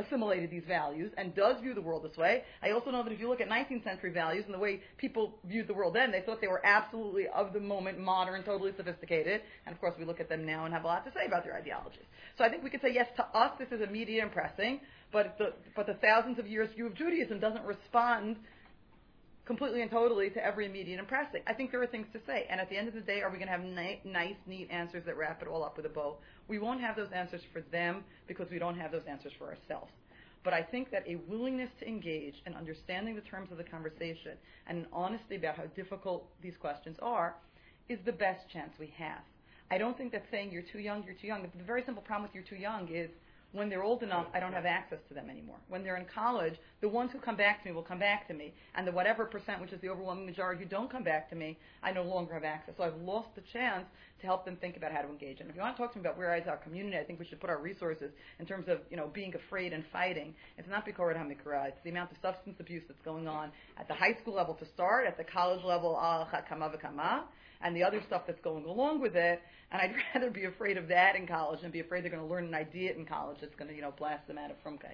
Speaker 5: assimilated these values and does view the world this way. I also know that if you look at nineteenth century values and the way people viewed the world then, they thought they were absolutely of the moment, modern, totally sophisticated. And of course, we look at them now and have a lot to say about their ideologies. So I think we could say, yes, to us this is immediate and pressing, but the, but the thousands of years view of Judaism doesn't respond completely and totally to every immediate and pressing. I think there are things to say. And at the end of the day, are we going to have ni- nice, neat answers that wrap it all up with a bow? We won't have those answers for them because we don't have those answers for ourselves. But I think that a willingness to engage and understanding the terms of the conversation and an honesty about how difficult these questions are is the best chance we have. I don't think that saying you're too young, you're too young. The very simple problem with you're too young is when they're old enough, I don't have access to them anymore. When they're in college, the ones who come back to me will come back to me. And the whatever percent, which is the overwhelming majority who don't come back to me, I no longer have access. So I've lost the chance to help them think about how to engage. And if you want to talk to me about where is our community, I think we should put our resources in terms of, you know, being afraid and fighting. It's not Bikorat HaMikra. It's the amount of substance abuse that's going on at the high school level to start, at the college level, al kama v'kama, and the other stuff that's going along with it. And I'd rather be afraid of that in college than be afraid they're going to learn an idea in college that's going to, you know, blast them out of frumkeit.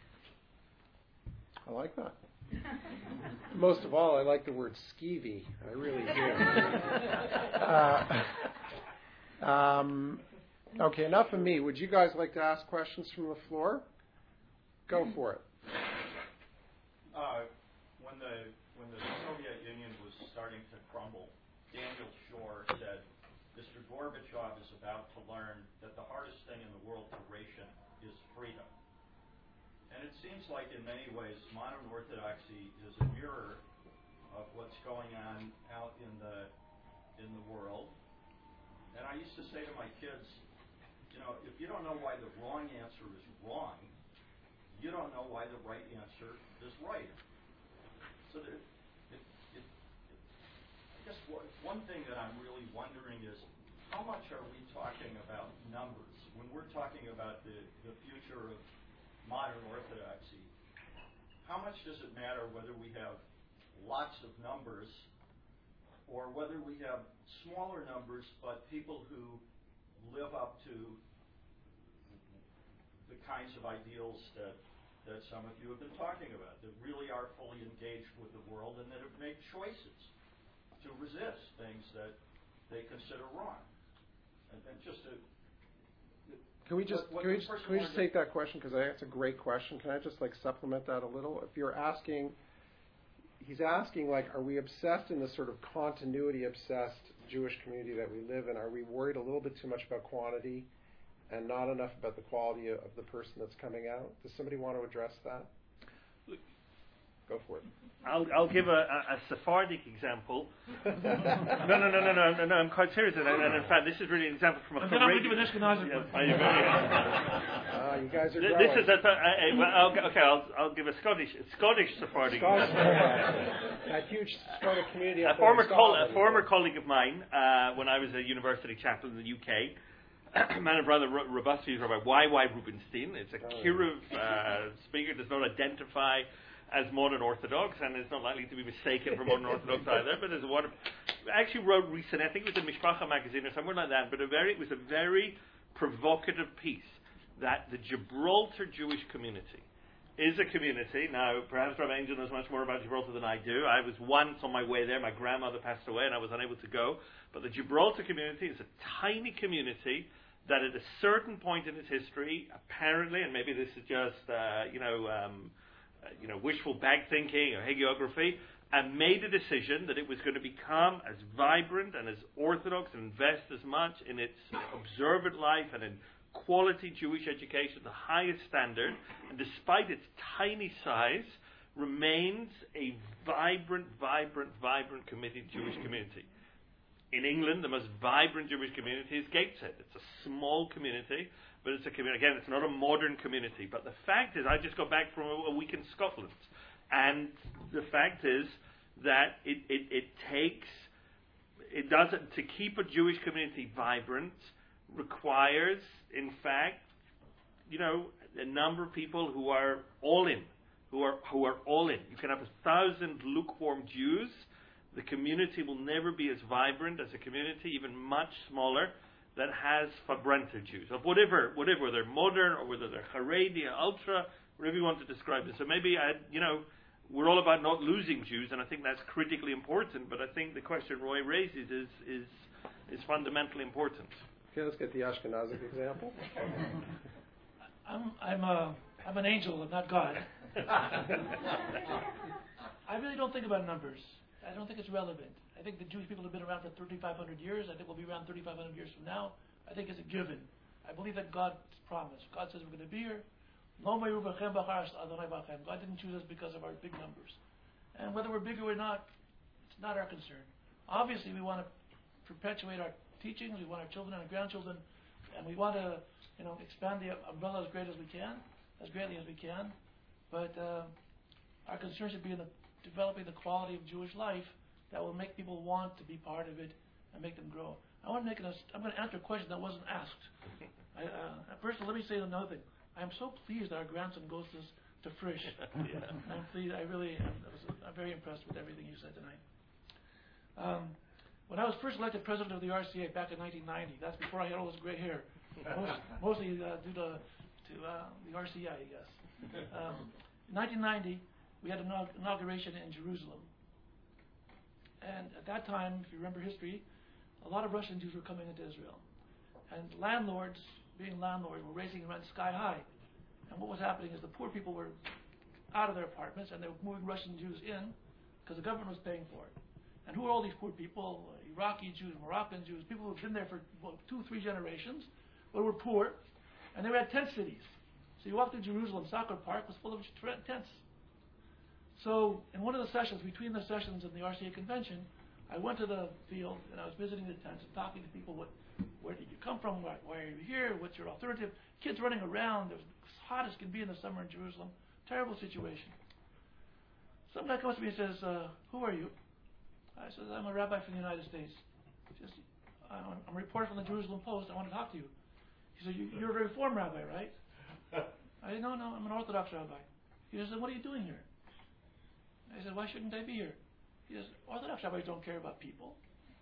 Speaker 2: I like that. Most of all, I like the word skeevy. I really do. uh, um, okay, enough of me. Would you guys like to ask questions from the floor? Go for it.
Speaker 7: Uh, when the when the Soviet Union was starting to crumble, Daniel Shore said, Mister Gorbachev is about to learn that the hardest thing in the world to ration is freedom. And it seems like in many ways modern orthodoxy is a mirror of what's going on out in the in the world. And I used to say to my kids, you know, if you don't know why the wrong answer is wrong, you don't know why the right answer is right. So there, it, it, it, I guess what, one thing that I'm really wondering is, how much are we talking about numbers when we're talking about the, the future of modern orthodoxy? How much does it matter whether we have lots of numbers or whether we have smaller numbers but people who live up to the kinds of ideals that that some of you have been talking about, that really are fully engaged with the world and that have made choices to resist things that they consider wrong? And, and just to
Speaker 2: Can we just
Speaker 7: what, what
Speaker 2: can we just, can we just take that question, because I think it's a great question. Can I just like supplement that a little? If you're asking, he's asking like, are we obsessed in this sort of continuity obsessed Jewish community that we live in? Are we worried a little bit too much about quantity and not enough about the quality of the person that's coming out? Does somebody want to address that? Go for it.
Speaker 4: I'll, I'll give a, a, a Sephardic example. no, no, no, no, no, no, no, I'm quite serious. And, and in fact, this is really an example from a
Speaker 3: And then I'm going to
Speaker 4: courageous...
Speaker 3: give an Ashkenazi.
Speaker 4: Yeah, are you very-
Speaker 2: Uh, you guys are
Speaker 4: Th-
Speaker 2: growing.
Speaker 4: This is a, a, a, well, I'll, okay. I'll, I'll give a Scottish, Scottish Sephardic.
Speaker 2: Scottish,
Speaker 4: example.
Speaker 2: that huge Scottish community.
Speaker 4: A
Speaker 2: up there
Speaker 4: former,
Speaker 2: in
Speaker 4: col-
Speaker 2: Scotland.
Speaker 4: a former colleague of mine, uh, when I was a university chaplain in the U K, a man of rather ro- robust views, Rabbi Y Y Rubinstein. It's a
Speaker 2: Oh.
Speaker 4: Kiruv uh, speaker, does not identify as modern Orthodox, and is not likely to be mistaken for modern Orthodox either. But as one, of, actually wrote recently, I think it was in Mishpacha magazine or somewhere like that. But a very, it was a very provocative piece that the Gibraltar Jewish community is a community. Now, perhaps Rabbi Angel knows much more about Gibraltar than I do. I was once on my way there. My grandmother passed away, and I was unable to go. But the Gibraltar community is a tiny community that at a certain point in its history, apparently, and maybe this is just, uh, you know, um, uh, you know, wishful bag thinking or hagiography, and made a decision that it was going to become as vibrant and as orthodox and invest as much in its observant life and in quality Jewish education, the highest standard, and despite its tiny size, remains a vibrant, vibrant, vibrant committed Jewish community. In England, the most vibrant Jewish community is Gateshead. It's a small community, but it's a community. Again, it's not a modern community. But the fact is, I just got back from a, a week in Scotland, and the fact is that it, it, it takes, it doesn't, to keep a Jewish community vibrant requires, in fact, you know, a number of people who are all in, who are who are all in. You can have a thousand lukewarm Jews. The community will never be as vibrant as a community, even much smaller, that has Fabrenta Jews. Of whatever, whatever, whether they're modern or whether they're Haredi, ultra, whatever you want to describe it. So maybe, I, you know, we're all about not losing Jews, and I think that's critically important, but I think the question Roy raises is, is, is fundamentally important.
Speaker 2: Okay, let's get the Ashkenazic example.
Speaker 3: I'm, I'm, a, I'm an angel, I'm not God. I really don't think about numbers. I don't think it's relevant. I think the Jewish people have been around for thirty-five hundred years. I think we'll be around thirty-five hundred years from now. I think it's a given. I believe that God's promised. God says we're going to be here. God didn't choose us because of our big numbers. And whether we're bigger or not, it's not our concern. Obviously, we want to perpetuate our teachings. We want our children and our grandchildren, and we want to, you know, expand the umbrella as great as we can, as greatly as we can. But uh, our concern should be in the, developing the quality of Jewish life that will make people want to be part of it and make them grow. I want to make an, I'm going to answer a question that wasn't asked. I, uh, first, let me say another thing. I'm so pleased that our grandson goes to, to Frisch. Yeah. I'm pleased. I really am. I was, I'm very impressed with everything you said tonight. Um, when I was first elected president of the R C A back in nineteen ninety, that's before I had all this gray hair, most, mostly uh, due to, to uh, the R C A, I guess. Um, in nineteen ninety, we had an inauguration in Jerusalem. And at that time, if you remember history, a lot of Russian Jews were coming into Israel. And landlords, being landlords, were raising rents sky high. And what was happening is the poor people were out of their apartments and they were moving Russian Jews in because the government was paying for it. And who are all these poor people? Uh, Iraqi Jews, Moroccan Jews, people who have been there for well, two, three generations, but were poor. And they were at tent cities. So you walked to Jerusalem, Soccer Park was full of tents. So in one of the sessions, between the sessions in the R C A convention, I went to the field and I was visiting the tents and talking to people. What, where did you come from? Why, why are you here? What's your alternative? Kids running around. It was as hot as can be in the summer in Jerusalem. Terrible situation. Some guy comes to me and says, uh, "Who are you?" I said, "I'm a rabbi from the United States. Just, I'm a reporter from the Jerusalem Post. I want to talk to you." He said, you, "You're a Reform rabbi, right?" I said, "No, no, I'm an Orthodox rabbi." He said, "What are you doing here?" I said, "Why shouldn't I be here?" He says, "Orthodox rabbis don't care about people."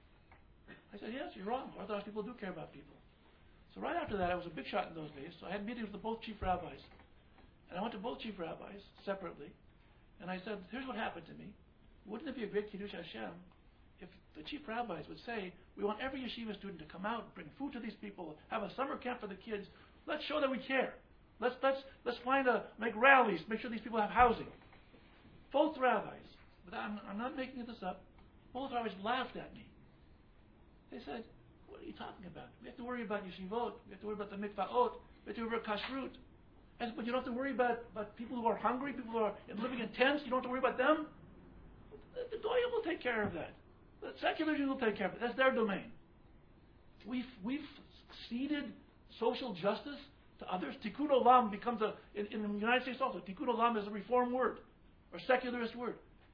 Speaker 3: I said, "Yes, you're wrong. Orthodox people do care about people." So right after that, I was a big shot in those days. So I had meetings with both chief rabbis. And I went to both chief rabbis separately. And I said, "Here's what happened to me. Wouldn't it be a great Kiddush Hashem if the chief rabbis would say, we want every yeshiva student to come out, bring food to these people, have a summer camp for the kids. Let's show that we care. Let's, let's, let's find a, make rallies, make sure these people have housing." Both rabbis, but I'm, I'm not making this up, both rabbis laughed at me. They said, "What are you talking about? We have to worry about yeshivot, we have to worry about the mikvaot, we have to worry about kashrut. I said, but you don't have to worry about, about people who are hungry, people who are living in tents, you don't have to worry about them? The, the Goyim will take care of that. The secular Jews will take care of it. That's their domain. We've, we've ceded social justice to others. Tikkun olam becomes a, in, in the United States also, tikkun olam is a reform word, or secularist word.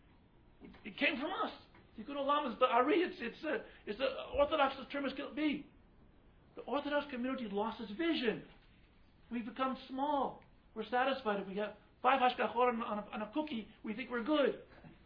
Speaker 3: It came from us. Tikkun olam is the Ari, it's, it's, a, it's the Orthodox term is be. The Orthodox community lost its vision. We've become small. We're satisfied if we have five hashgachot on, on, on a cookie, we think we're good.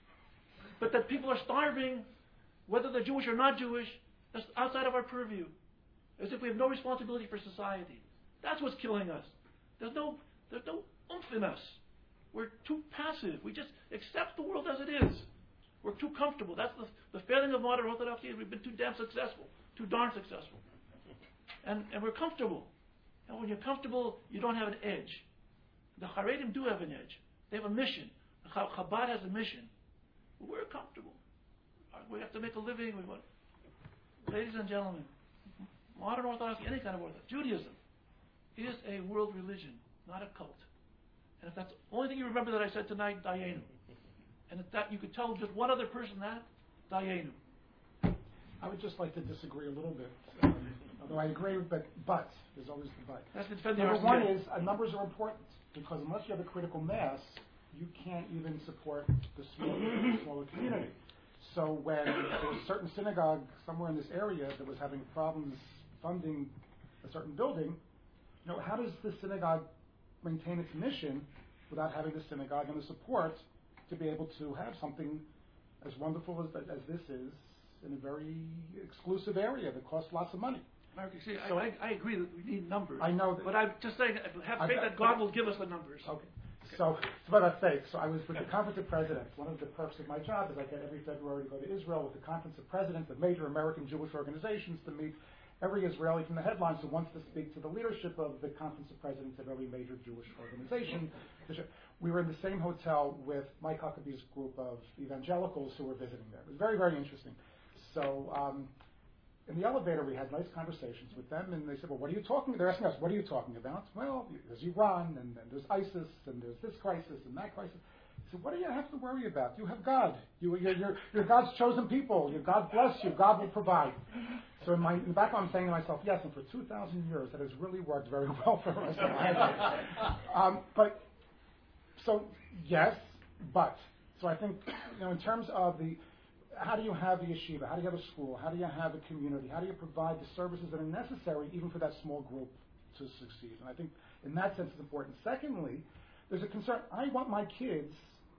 Speaker 3: But that people are starving, whether they're Jewish or not Jewish, that's outside of our purview. As if we have no responsibility for society. That's what's killing us. There's no, there's no oomph in us. We're too passive. We just accept the world as it is. We're too comfortable. That's the, the failing of modern Orthodoxy. We've been too damn successful, too darn successful. And, and we're comfortable. And when you're comfortable, you don't have an edge. The Haredim do have an edge. They have a mission. The Chabad has a mission. But we're comfortable. We have to make a living. We want, ladies and gentlemen, modern Orthodoxy, any kind of Orthodoxy, Judaism, is a world religion, not a cult. And if that's the only thing you remember that I said tonight, Dayenu. And if that you could tell just one other person that, Dayenu.
Speaker 6: I would just like to disagree a little bit. Um, although I agree, but but there's always the but.
Speaker 3: That's the
Speaker 6: Number one is uh, numbers are important because unless you have a critical mass, you can't even support the smaller, smaller community. So when there was a certain synagogue somewhere in this area that was having problems funding a certain building, you know, how does the synagogue maintain its mission without having the synagogue and the support to be able to have something as wonderful as, as this is in a very exclusive area that costs lots of money?
Speaker 3: Mark, you see, so I, I, I agree that we need numbers.
Speaker 6: I know that.
Speaker 3: But I'm just saying, have faith that God will give us the numbers.
Speaker 6: Okay. So it's about faith. So I was with the Conference of Presidents. One of the perks of my job is I get every February to go to Israel with the Conference of Presidents of major American Jewish organizations to meet every Israeli from the headlines who wants to speak to the leadership of the Conference of Presidents of every major Jewish organization. We were in the same hotel with Mike Huckabee's group of evangelicals who were visiting there. It was very, very interesting. So um, in the elevator, we had nice conversations with them, and they said, well, what are you talking about? They're asking us, what are you talking about? Well, there's Iran, and then there's ISIS, and there's this crisis, and that crisis. I said, what do you have to worry about? You have God. You, you're, you're, you're God's chosen people. You, God bless you. God will provide. So in, my, in the back, I'm saying to myself, yes, and for two thousand years, that has really worked very well for us. um, but, so, yes, but. So I think, you know, in terms of the, how do you have the yeshiva? How do you have a school? How do you have a community? How do you provide the services that are necessary even for that small group to succeed? And I think in that sense it's important. Secondly, there's a concern. I want my kids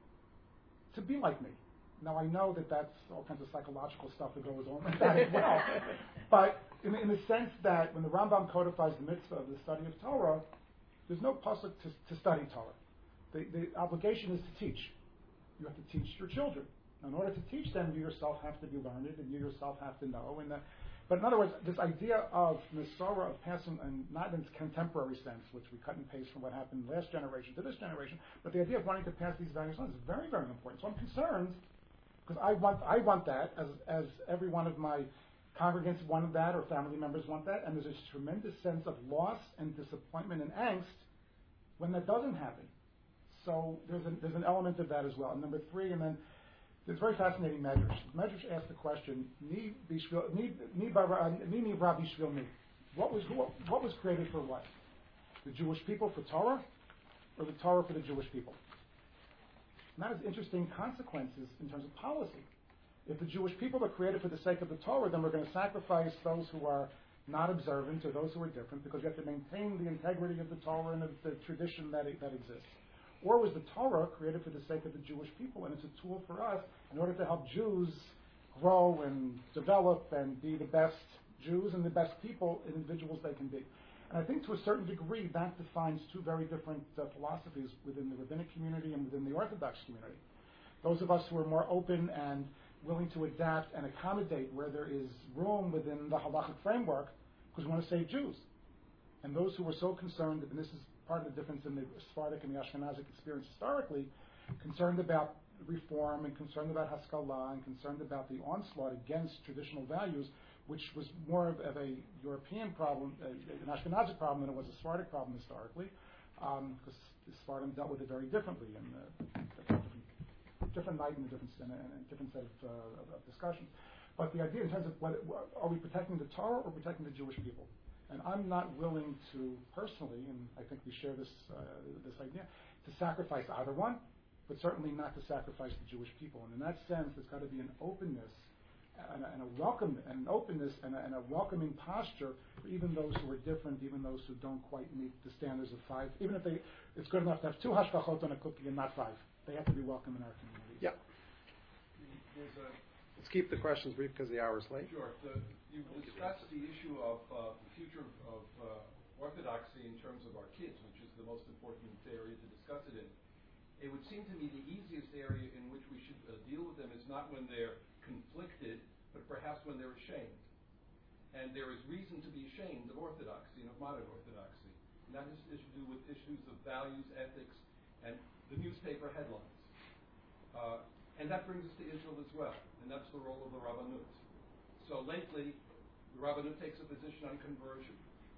Speaker 6: to be like me. Now, I know that that's all kinds of psychological stuff that goes on with that as well. But in, in the sense that when the Rambam codifies the mitzvah of the study of Torah, there's no pasuk to, to study Torah. The, the obligation is to teach. You have to teach your children. In order to teach them, you yourself have to be learned, and you yourself have to know. And the, but in other words, this idea of Masorah, of passing, and not in its contemporary sense, which we cut and paste from what happened last generation to this generation, but the idea of wanting to pass these values on is very, very important. So I'm concerned, because I want, I want that, as, as every one of my congregants wanted that, or family members want that, and there's this tremendous sense of loss and disappointment and angst when that doesn't happen. So there's, a, there's an element of that as well. And number three, and then there's very fascinating Medrash. Medrash asked the question, Ni bishvil, ni ni bara, ni ni ra bishvil ni. What was what, what was created for what? The Jewish people for Torah, or the Torah for the Jewish people? And that has interesting consequences in terms of policy. If the Jewish people are created for the sake of the Torah, then we're going to sacrifice those who are not observant or those who are different, because we have to maintain the integrity of the Torah and of the tradition that that exists. Or was the Torah created for the sake of the Jewish people, and it's a tool for us in order to help Jews grow and develop and be the best Jews and the best people and individuals they can be. And I think to a certain degree that defines two very different uh, philosophies within the rabbinic community and within the Orthodox community. Those of us who are more open and willing to adapt and accommodate where there is room within the halachic framework, because we want to save Jews. And those who were so concerned, and this is part of the difference in the Sephardic and the Ashkenazic experience historically, concerned about reform and concerned about Haskalah and concerned about the onslaught against traditional values, which was more of, of a European problem, uh, an Ashkenazic problem than it was a Sephardic problem historically, um, because the Sephardim dealt with it very differently and uh, different, different night and a different, and a different set of, uh, of, of discussions. But the idea in terms of whether, are we protecting the Torah or protecting the Jewish people? And I'm not willing to personally, and I think we share this uh, this idea, to sacrifice either one, but certainly not to sacrifice the Jewish people. And in that sense, there's got to be an openness and a, and a welcome, and an openness and a, and a welcoming posture for even those who are different, even those who don't quite meet the standards of five. Even if they, it's good enough to have two hashgachot on a cookie and not five. They have to be welcome in our community.
Speaker 2: Yeah.
Speaker 8: There's a
Speaker 2: Let's keep the questions brief because the hour's late.
Speaker 8: Sure. The, you discussed the issue of uh, the future of uh, orthodoxy in terms of our kids, which is the most important area to discuss it in. It would seem to me the easiest area in which we should uh, deal with them is not when they're conflicted, but perhaps when they're ashamed. And there is reason to be ashamed of orthodoxy and of modern orthodoxy. And that has to do with issues of values, ethics, and the newspaper headlines. Uh, And that brings us to Israel as well, and that's the role of the Rabbanut. So lately, the Rabbanut takes a position on conversion.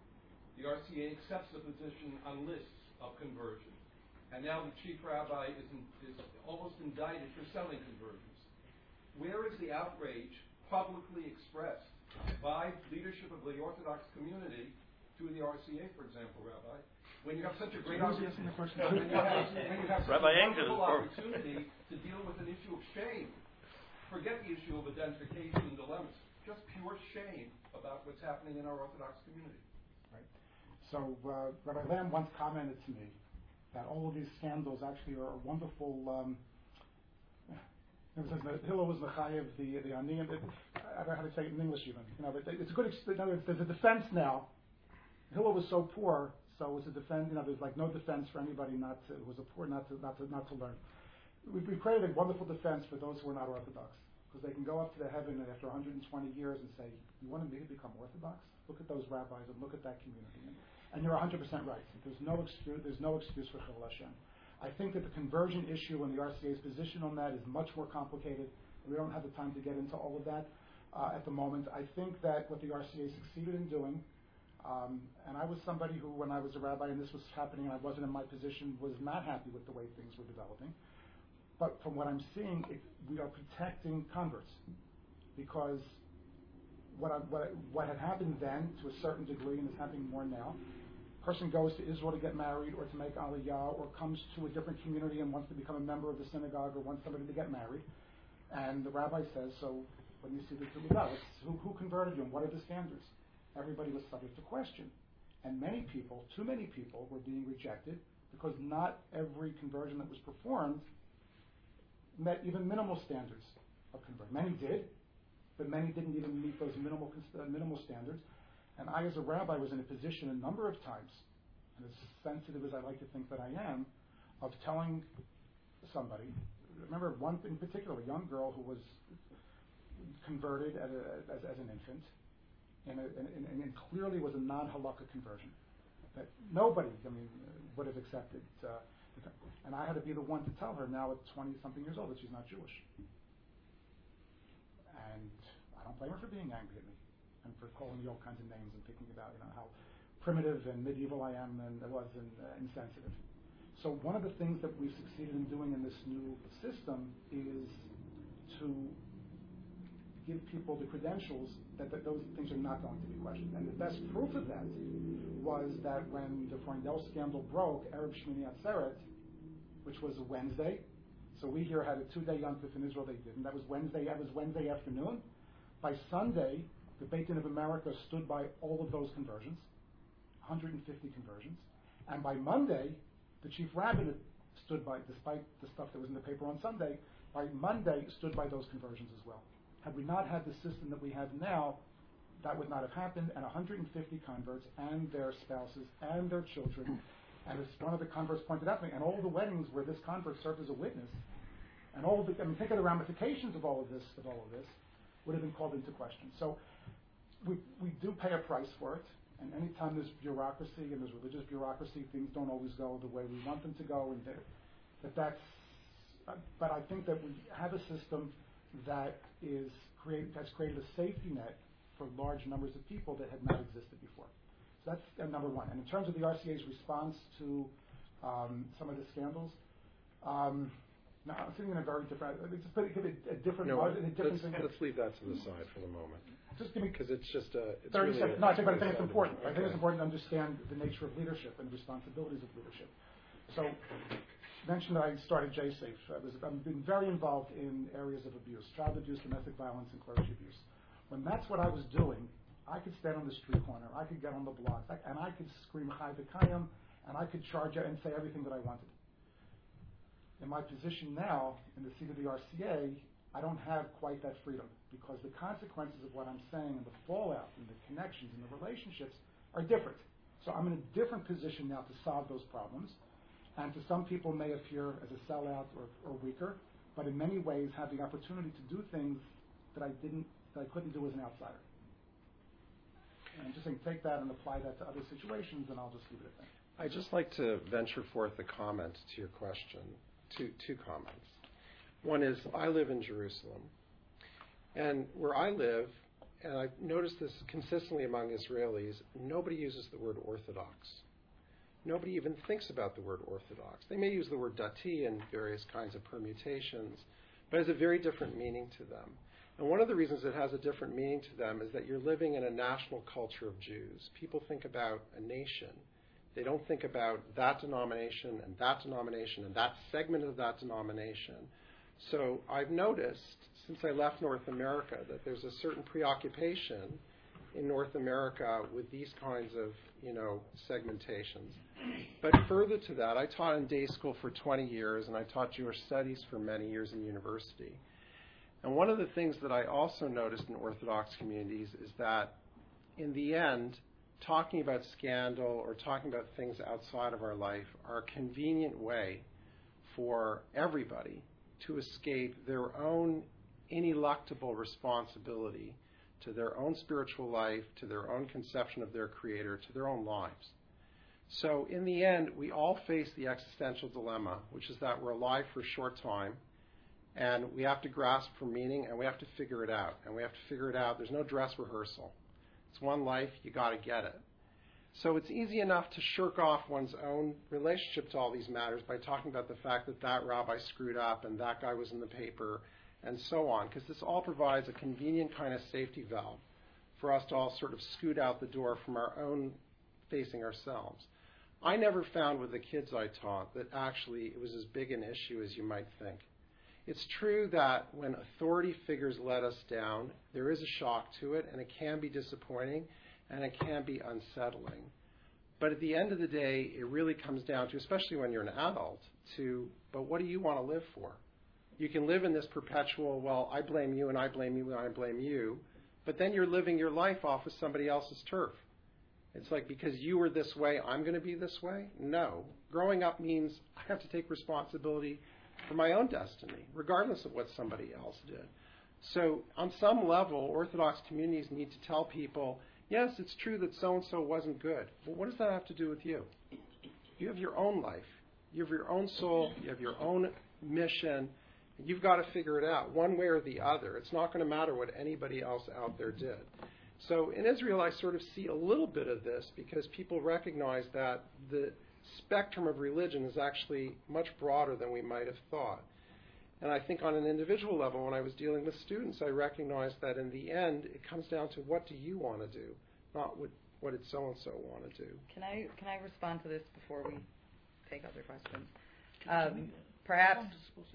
Speaker 8: The R C A accepts a position on lists of conversion. And now the chief rabbi is, in, is almost indicted for selling conversions. Where is the outrage publicly expressed by leadership of the Orthodox community to the R C A, for example, Rabbi? When you have such a great opportunity, when you have, when you have such
Speaker 4: Rabbi
Speaker 8: a
Speaker 4: Engel,
Speaker 8: wonderful opportunity to deal with an issue of shame, forget the issue of identification and dilemmas, just pure shame about what's happening in our Orthodox community.
Speaker 6: Right. So uh, Rabbi Lamb once commented to me that all of these scandals actually are a wonderful. Um, it says that Hillel was Mechayev, the the Aniyim. I don't know how to say it in English even. You know, but it's a good. In other words, there's a defense now. Hillel was so poor, So it's a defense. You know, there's like no defense for anybody not to who was a poor not to not to not to learn. We've, we've created a wonderful defense for those who are not Orthodox, because they can go up to the heaven after one hundred twenty years and say, "You want me to become Orthodox? Look at those rabbis and look at that community." And, and you're one hundred percent right. There's no excuse. There's no excuse for Chilul Hashem. I think that the conversion issue and the R C A's position on that is much more complicated. We don't have the time to get into all of that uh, at the moment. I think that what the R C A succeeded in doing, um, and I was somebody who, when I was a rabbi and this was happening and I wasn't in my position, was not happy with the way things were developing. But from what I'm seeing, it, we are protecting converts, because what, I, what, what had happened then, to a certain degree, and is happening more now, person goes to Israel to get married or to make aliyah, or comes to a different community and wants to become a member of the synagogue, or wants somebody to get married. And the rabbi says, so when you see the Teudah, who, who converted you and what are the standards? Everybody was subject to question. And many people, too many people, were being rejected because not every conversion that was performed met even minimal standards of conversion. Many did, but many didn't even meet those minimal, uh, minimal standards. And I, as a rabbi, was in a position a number of times, and as sensitive as I like to think that I am, of telling somebody, remember one in particular, a young girl who was converted as, a, as, as an infant, and, a, and, and, and clearly was a non-halakha conversion, that nobody, I mean, would have accepted. Uh, and I had to be the one to tell her now at twenty-something years old that she's not Jewish. And I don't blame her for being angry at me, and for calling me all kinds of names and thinking about, you know, how primitive and medieval I am and I was and uh, insensitive. So one of the things that we've succeeded in doing in this new system is to give people the credentials that, that those things are not going to be questioned. And the best proof of that was that when the Freundel scandal broke, Erev Shmini Atzeret, which was a Wednesday, so we here had a two-day Yom Tov in Israel, they didn't. That was Wednesday. That was Wednesday afternoon. By Sunday, the Beit Din of America stood by all of those conversions, one hundred fifty conversions. And by Monday, the chief rabbinate stood by, despite the stuff that was in the paper on Sunday, by Monday stood by those conversions as well. Had we not had the system that we have now, that would not have happened, and one hundred fifty converts and their spouses and their children, and as one of the converts pointed out to me, and all the weddings where this convert served as a witness, and all the, I mean, think of the ramifications of all of this, of all of this, would have been called into question. So we we do pay a price for it, and anytime there's bureaucracy and there's religious bureaucracy, things don't always go the way we want them to go, and that, that that's, uh, but I think that we have a system that is create, has created a safety net for large numbers of people that had not existed before. So that's uh, number one. And in terms of the R C A's response to um, some of the scandals, um, now I'm sitting in a very different, it's just give it a different,
Speaker 2: no,
Speaker 6: margin, a different
Speaker 2: let's,
Speaker 6: thing.
Speaker 2: let's leave that to the side for the moment.
Speaker 6: Just give me
Speaker 2: because it's just a it's
Speaker 6: thirty
Speaker 2: really
Speaker 6: seconds. No, I think, but I think it's important.
Speaker 2: Okay.
Speaker 6: I think it's important to understand the nature of leadership and the responsibilities of leadership. So, mentioned that I started J SAFE. I was, I've been very involved in areas of abuse, child abuse, domestic violence, and clergy abuse. When that's what I was doing, I could stand on the street corner, I could get on the block, and I could scream Chai V'Kayim, and I could charge out and say everything that I wanted. In my position now, in the seat of the R C A, I don't have quite that freedom, because the consequences of what I'm saying and the fallout and the connections and the relationships are different. So I'm in a different position now to solve those problems. And to some people may appear as a sellout or, or weaker, but in many ways have the opportunity to do things that I didn't, that I couldn't do as an outsider. And I'm just saying, take that and apply that to other situations, and I'll just leave it at that.
Speaker 2: I'd just like to venture forth a comment to your question. Two, two comments. One is, I live in Jerusalem, and where I live, and I've noticed this consistently among Israelis, nobody uses the word Orthodox. Nobody even thinks about the word Orthodox. They may use the word dati in various kinds of permutations, but it has a very different meaning to them. And one of the reasons it has a different meaning to them is that you're living in a national culture of Jews. People think about a nation. They don't think about that denomination and that denomination and that segment of that denomination. So I've noticed, since I left North America, that there's a certain preoccupation in North America with these kinds of, you know, segmentations. But further to that, I taught in day school for twenty years, and I taught Jewish studies for many years in university. And one of the things that I also noticed in Orthodox communities is that, in the end, talking about scandal or talking about things outside of our life are a convenient way for everybody to escape their own ineluctable responsibility to their own spiritual life, to their own conception of their Creator, to their own lives. So in the end, we all face the existential dilemma, which is that we're alive for a short time, and we have to grasp for meaning, and we have to figure it out. And we have to figure it out. There's no dress rehearsal. It's one life. You got to get it. So it's easy enough to shirk off one's own relationship to all these matters by talking about the fact that that rabbi screwed up and that guy was in the paper and so on, because this all provides a convenient kind of safety valve for us to all sort of scoot out the door from our own facing ourselves. I never found with the kids I taught that actually it was as big an issue as you might think. It's true that when authority figures let us down, there is a shock to it, and it can be disappointing, and it can be unsettling. But at the end of the day, it really comes down to, especially when you're an adult, to, but what do you want to live for? You can live in this perpetual, well, I blame you, and I blame you, and I blame you, but then you're living your life off of somebody else's turf. It's like, because you were this way, I'm going to be this way? No. Growing up means I have to take responsibility for my own destiny, regardless of what somebody else did. So on some level, Orthodox communities need to tell people, yes, it's true that so-and-so wasn't good, but what does that have to do with you? You have your own life. You have your own soul. You have your own mission. And you've got to figure it out one way or the other. It's not going to matter what anybody else out there did. So in Israel, I sort of see a little bit of this because people recognize that the spectrum of religion is actually much broader than we might have thought. And I think on an individual level, when I was dealing with students, I recognized that in the end, it comes down to what do you want to do, not what, what did so-and-so want to do.
Speaker 5: Can I can I respond to this before we take other questions? Um, perhaps.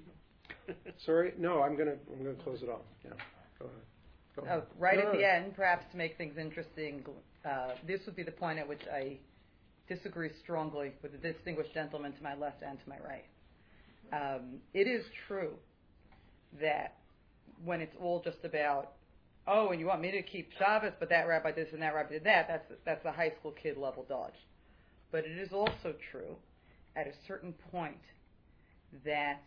Speaker 2: Sorry, no, I'm gonna I'm gonna close it off. Yeah, go ahead. Go ahead.
Speaker 5: Oh, right
Speaker 2: no,
Speaker 5: at
Speaker 2: no,
Speaker 5: the
Speaker 2: no.
Speaker 5: end, perhaps to make things interesting, uh, this would be the point at which I disagree strongly with the distinguished gentleman to my left and to my right. Um, it is true that when it's all just about, oh, and you want me to keep Shabbos, but that rabbi did this and that rabbi did that, that's that's a high school kid level dodge. But it is also true at a certain point that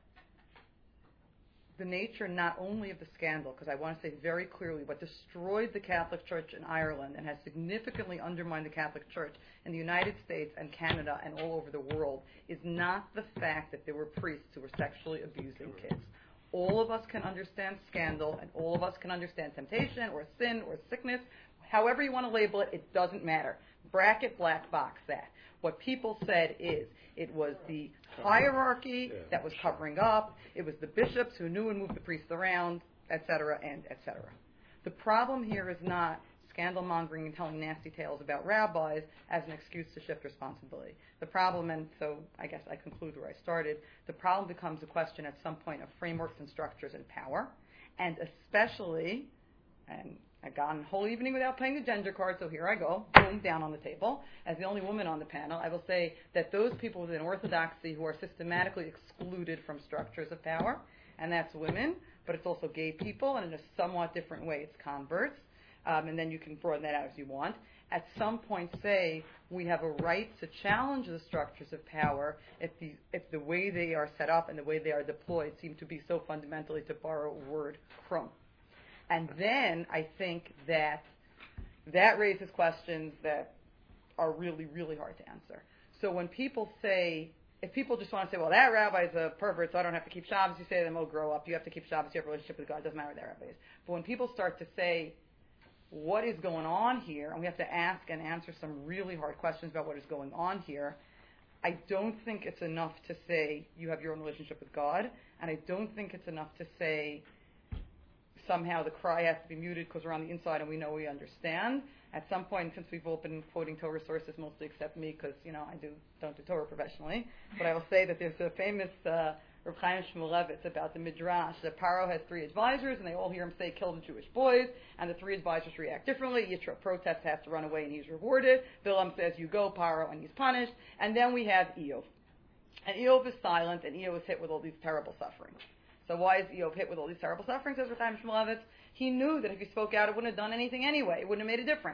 Speaker 5: the nature not only of the scandal, because I want to say very clearly what destroyed the Catholic Church in Ireland and has significantly undermined the Catholic Church in the United States and Canada and all over the world, is not the fact that there were priests who were sexually abusing kids. All of us can understand scandal, and all of us can understand temptation or sin or sickness. However you want to label it, it doesn't matter. Bracket, black box that. What people said is it was the hierarchy that was covering up, it was the bishops who knew and moved the priests around, et cetera, and et cetera. The problem here is not scandal mongering and telling nasty tales about rabbis as an excuse to shift responsibility. The problem, and so I guess I conclude where I started, the problem becomes a question at some point of frameworks and structures and power, and especially, and I've gone a whole evening without playing the gender card, so here I go, boom, down on the table. As the only woman on the panel, I will say that those people within Orthodoxy who are systematically excluded from structures of power, and that's women, but it's also gay people, and in a somewhat different way it's converts, um, and then you can broaden that out as you want, at some point say we have a right to challenge the structures of power if the, if the way they are set up and the way they are deployed seem to be so fundamentally, to borrow a word, crumb. And then I think that that raises questions that are really, really hard to answer. So when people say, if people just want to say, well, that rabbi's a pervert, so I don't have to keep Shabbos, you say to them, oh, grow up, you have to keep Shabbos, you have a relationship with God, it doesn't matter what that rabbi is. But when people start to say, what is going on here, and we have to ask and answer some really hard questions about what is going on here, I don't think it's enough to say you have your own relationship with God, and I don't think it's enough to say somehow the cry has to be muted because we're on the inside and we know we understand. At some point, since we've all been quoting Torah sources, mostly except me, because you know I do don't do Torah professionally, but I will say that there's a famous uh, Reb Chaim Shmulevitz about the Midrash that Paro has three advisors, and they all hear him say, "Kill the Jewish boys," and the three advisors react differently. Yitro protests, has to run away, and he's rewarded. Bilam says, "You go, Paro," and he's punished. And then we have Eov, and Eov is silent, and Eov is hit with all these terrible sufferings. So why is Eov hit with all these terrible sufferings, says Reb Chaim Shmulevitz? He knew that if he spoke out, it wouldn't have done anything anyway. It wouldn't have made a difference.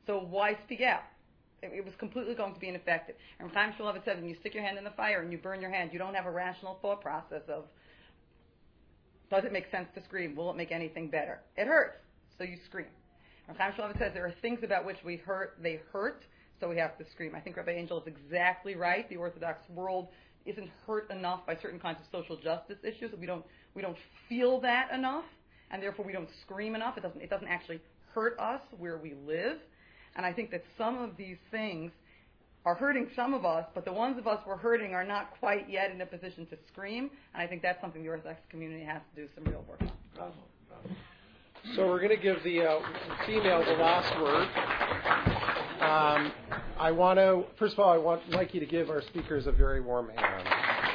Speaker 5: So why speak out? It, it was completely going to be ineffective. And Chaim Shmulevitz said, when you stick your hand in the fire and you burn your hand, you don't have a rational thought process of, does it make sense to scream? Will it make anything better? It hurts, so you scream. And Chaim Shmulevitz says there are things about which we hurt, they hurt, so we have to scream. I think Rabbi Angel is exactly right. The Orthodox world isn't hurt enough by certain kinds of social justice issues. We don't we don't feel that enough, and therefore we don't scream enough. It doesn't it doesn't actually hurt us where we live. And I think that some of these things are hurting some of us, but the ones of us we're hurting are not quite yet in a position to scream. And I think that's something the Orthodox community has to do some real work on.
Speaker 3: Bravo, bravo.
Speaker 2: So we're going to give the uh, female the last word. Um, I want to, first of all, I want like you to give our speakers a very warm hand.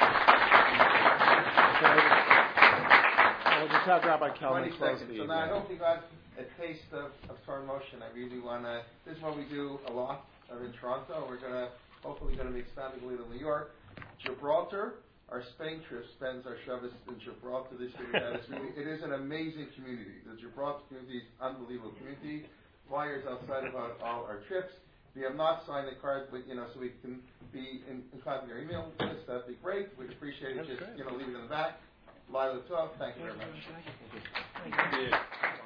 Speaker 2: I'll just have Rabbi Kelman close the
Speaker 1: So now I hope you got a taste of, of Torah motion. I really want to, this is what we do a lot in Toronto. We're going to, hopefully going to be expanding a little in New York. Gibraltar, our Spain trip spends our Shabbos in Gibraltar this year. That is really, it is an amazing community. The Gibraltar community is an unbelievable community. Flyers outside about all our trips. If you have not signed the card, but, you know, so we can be in, in contact with your email list, that'd be great. We'd appreciate it.
Speaker 2: That's
Speaker 1: Just,
Speaker 2: great.
Speaker 1: you know, leave it in the back. Lila twelve, thank you very much.
Speaker 3: Thank you.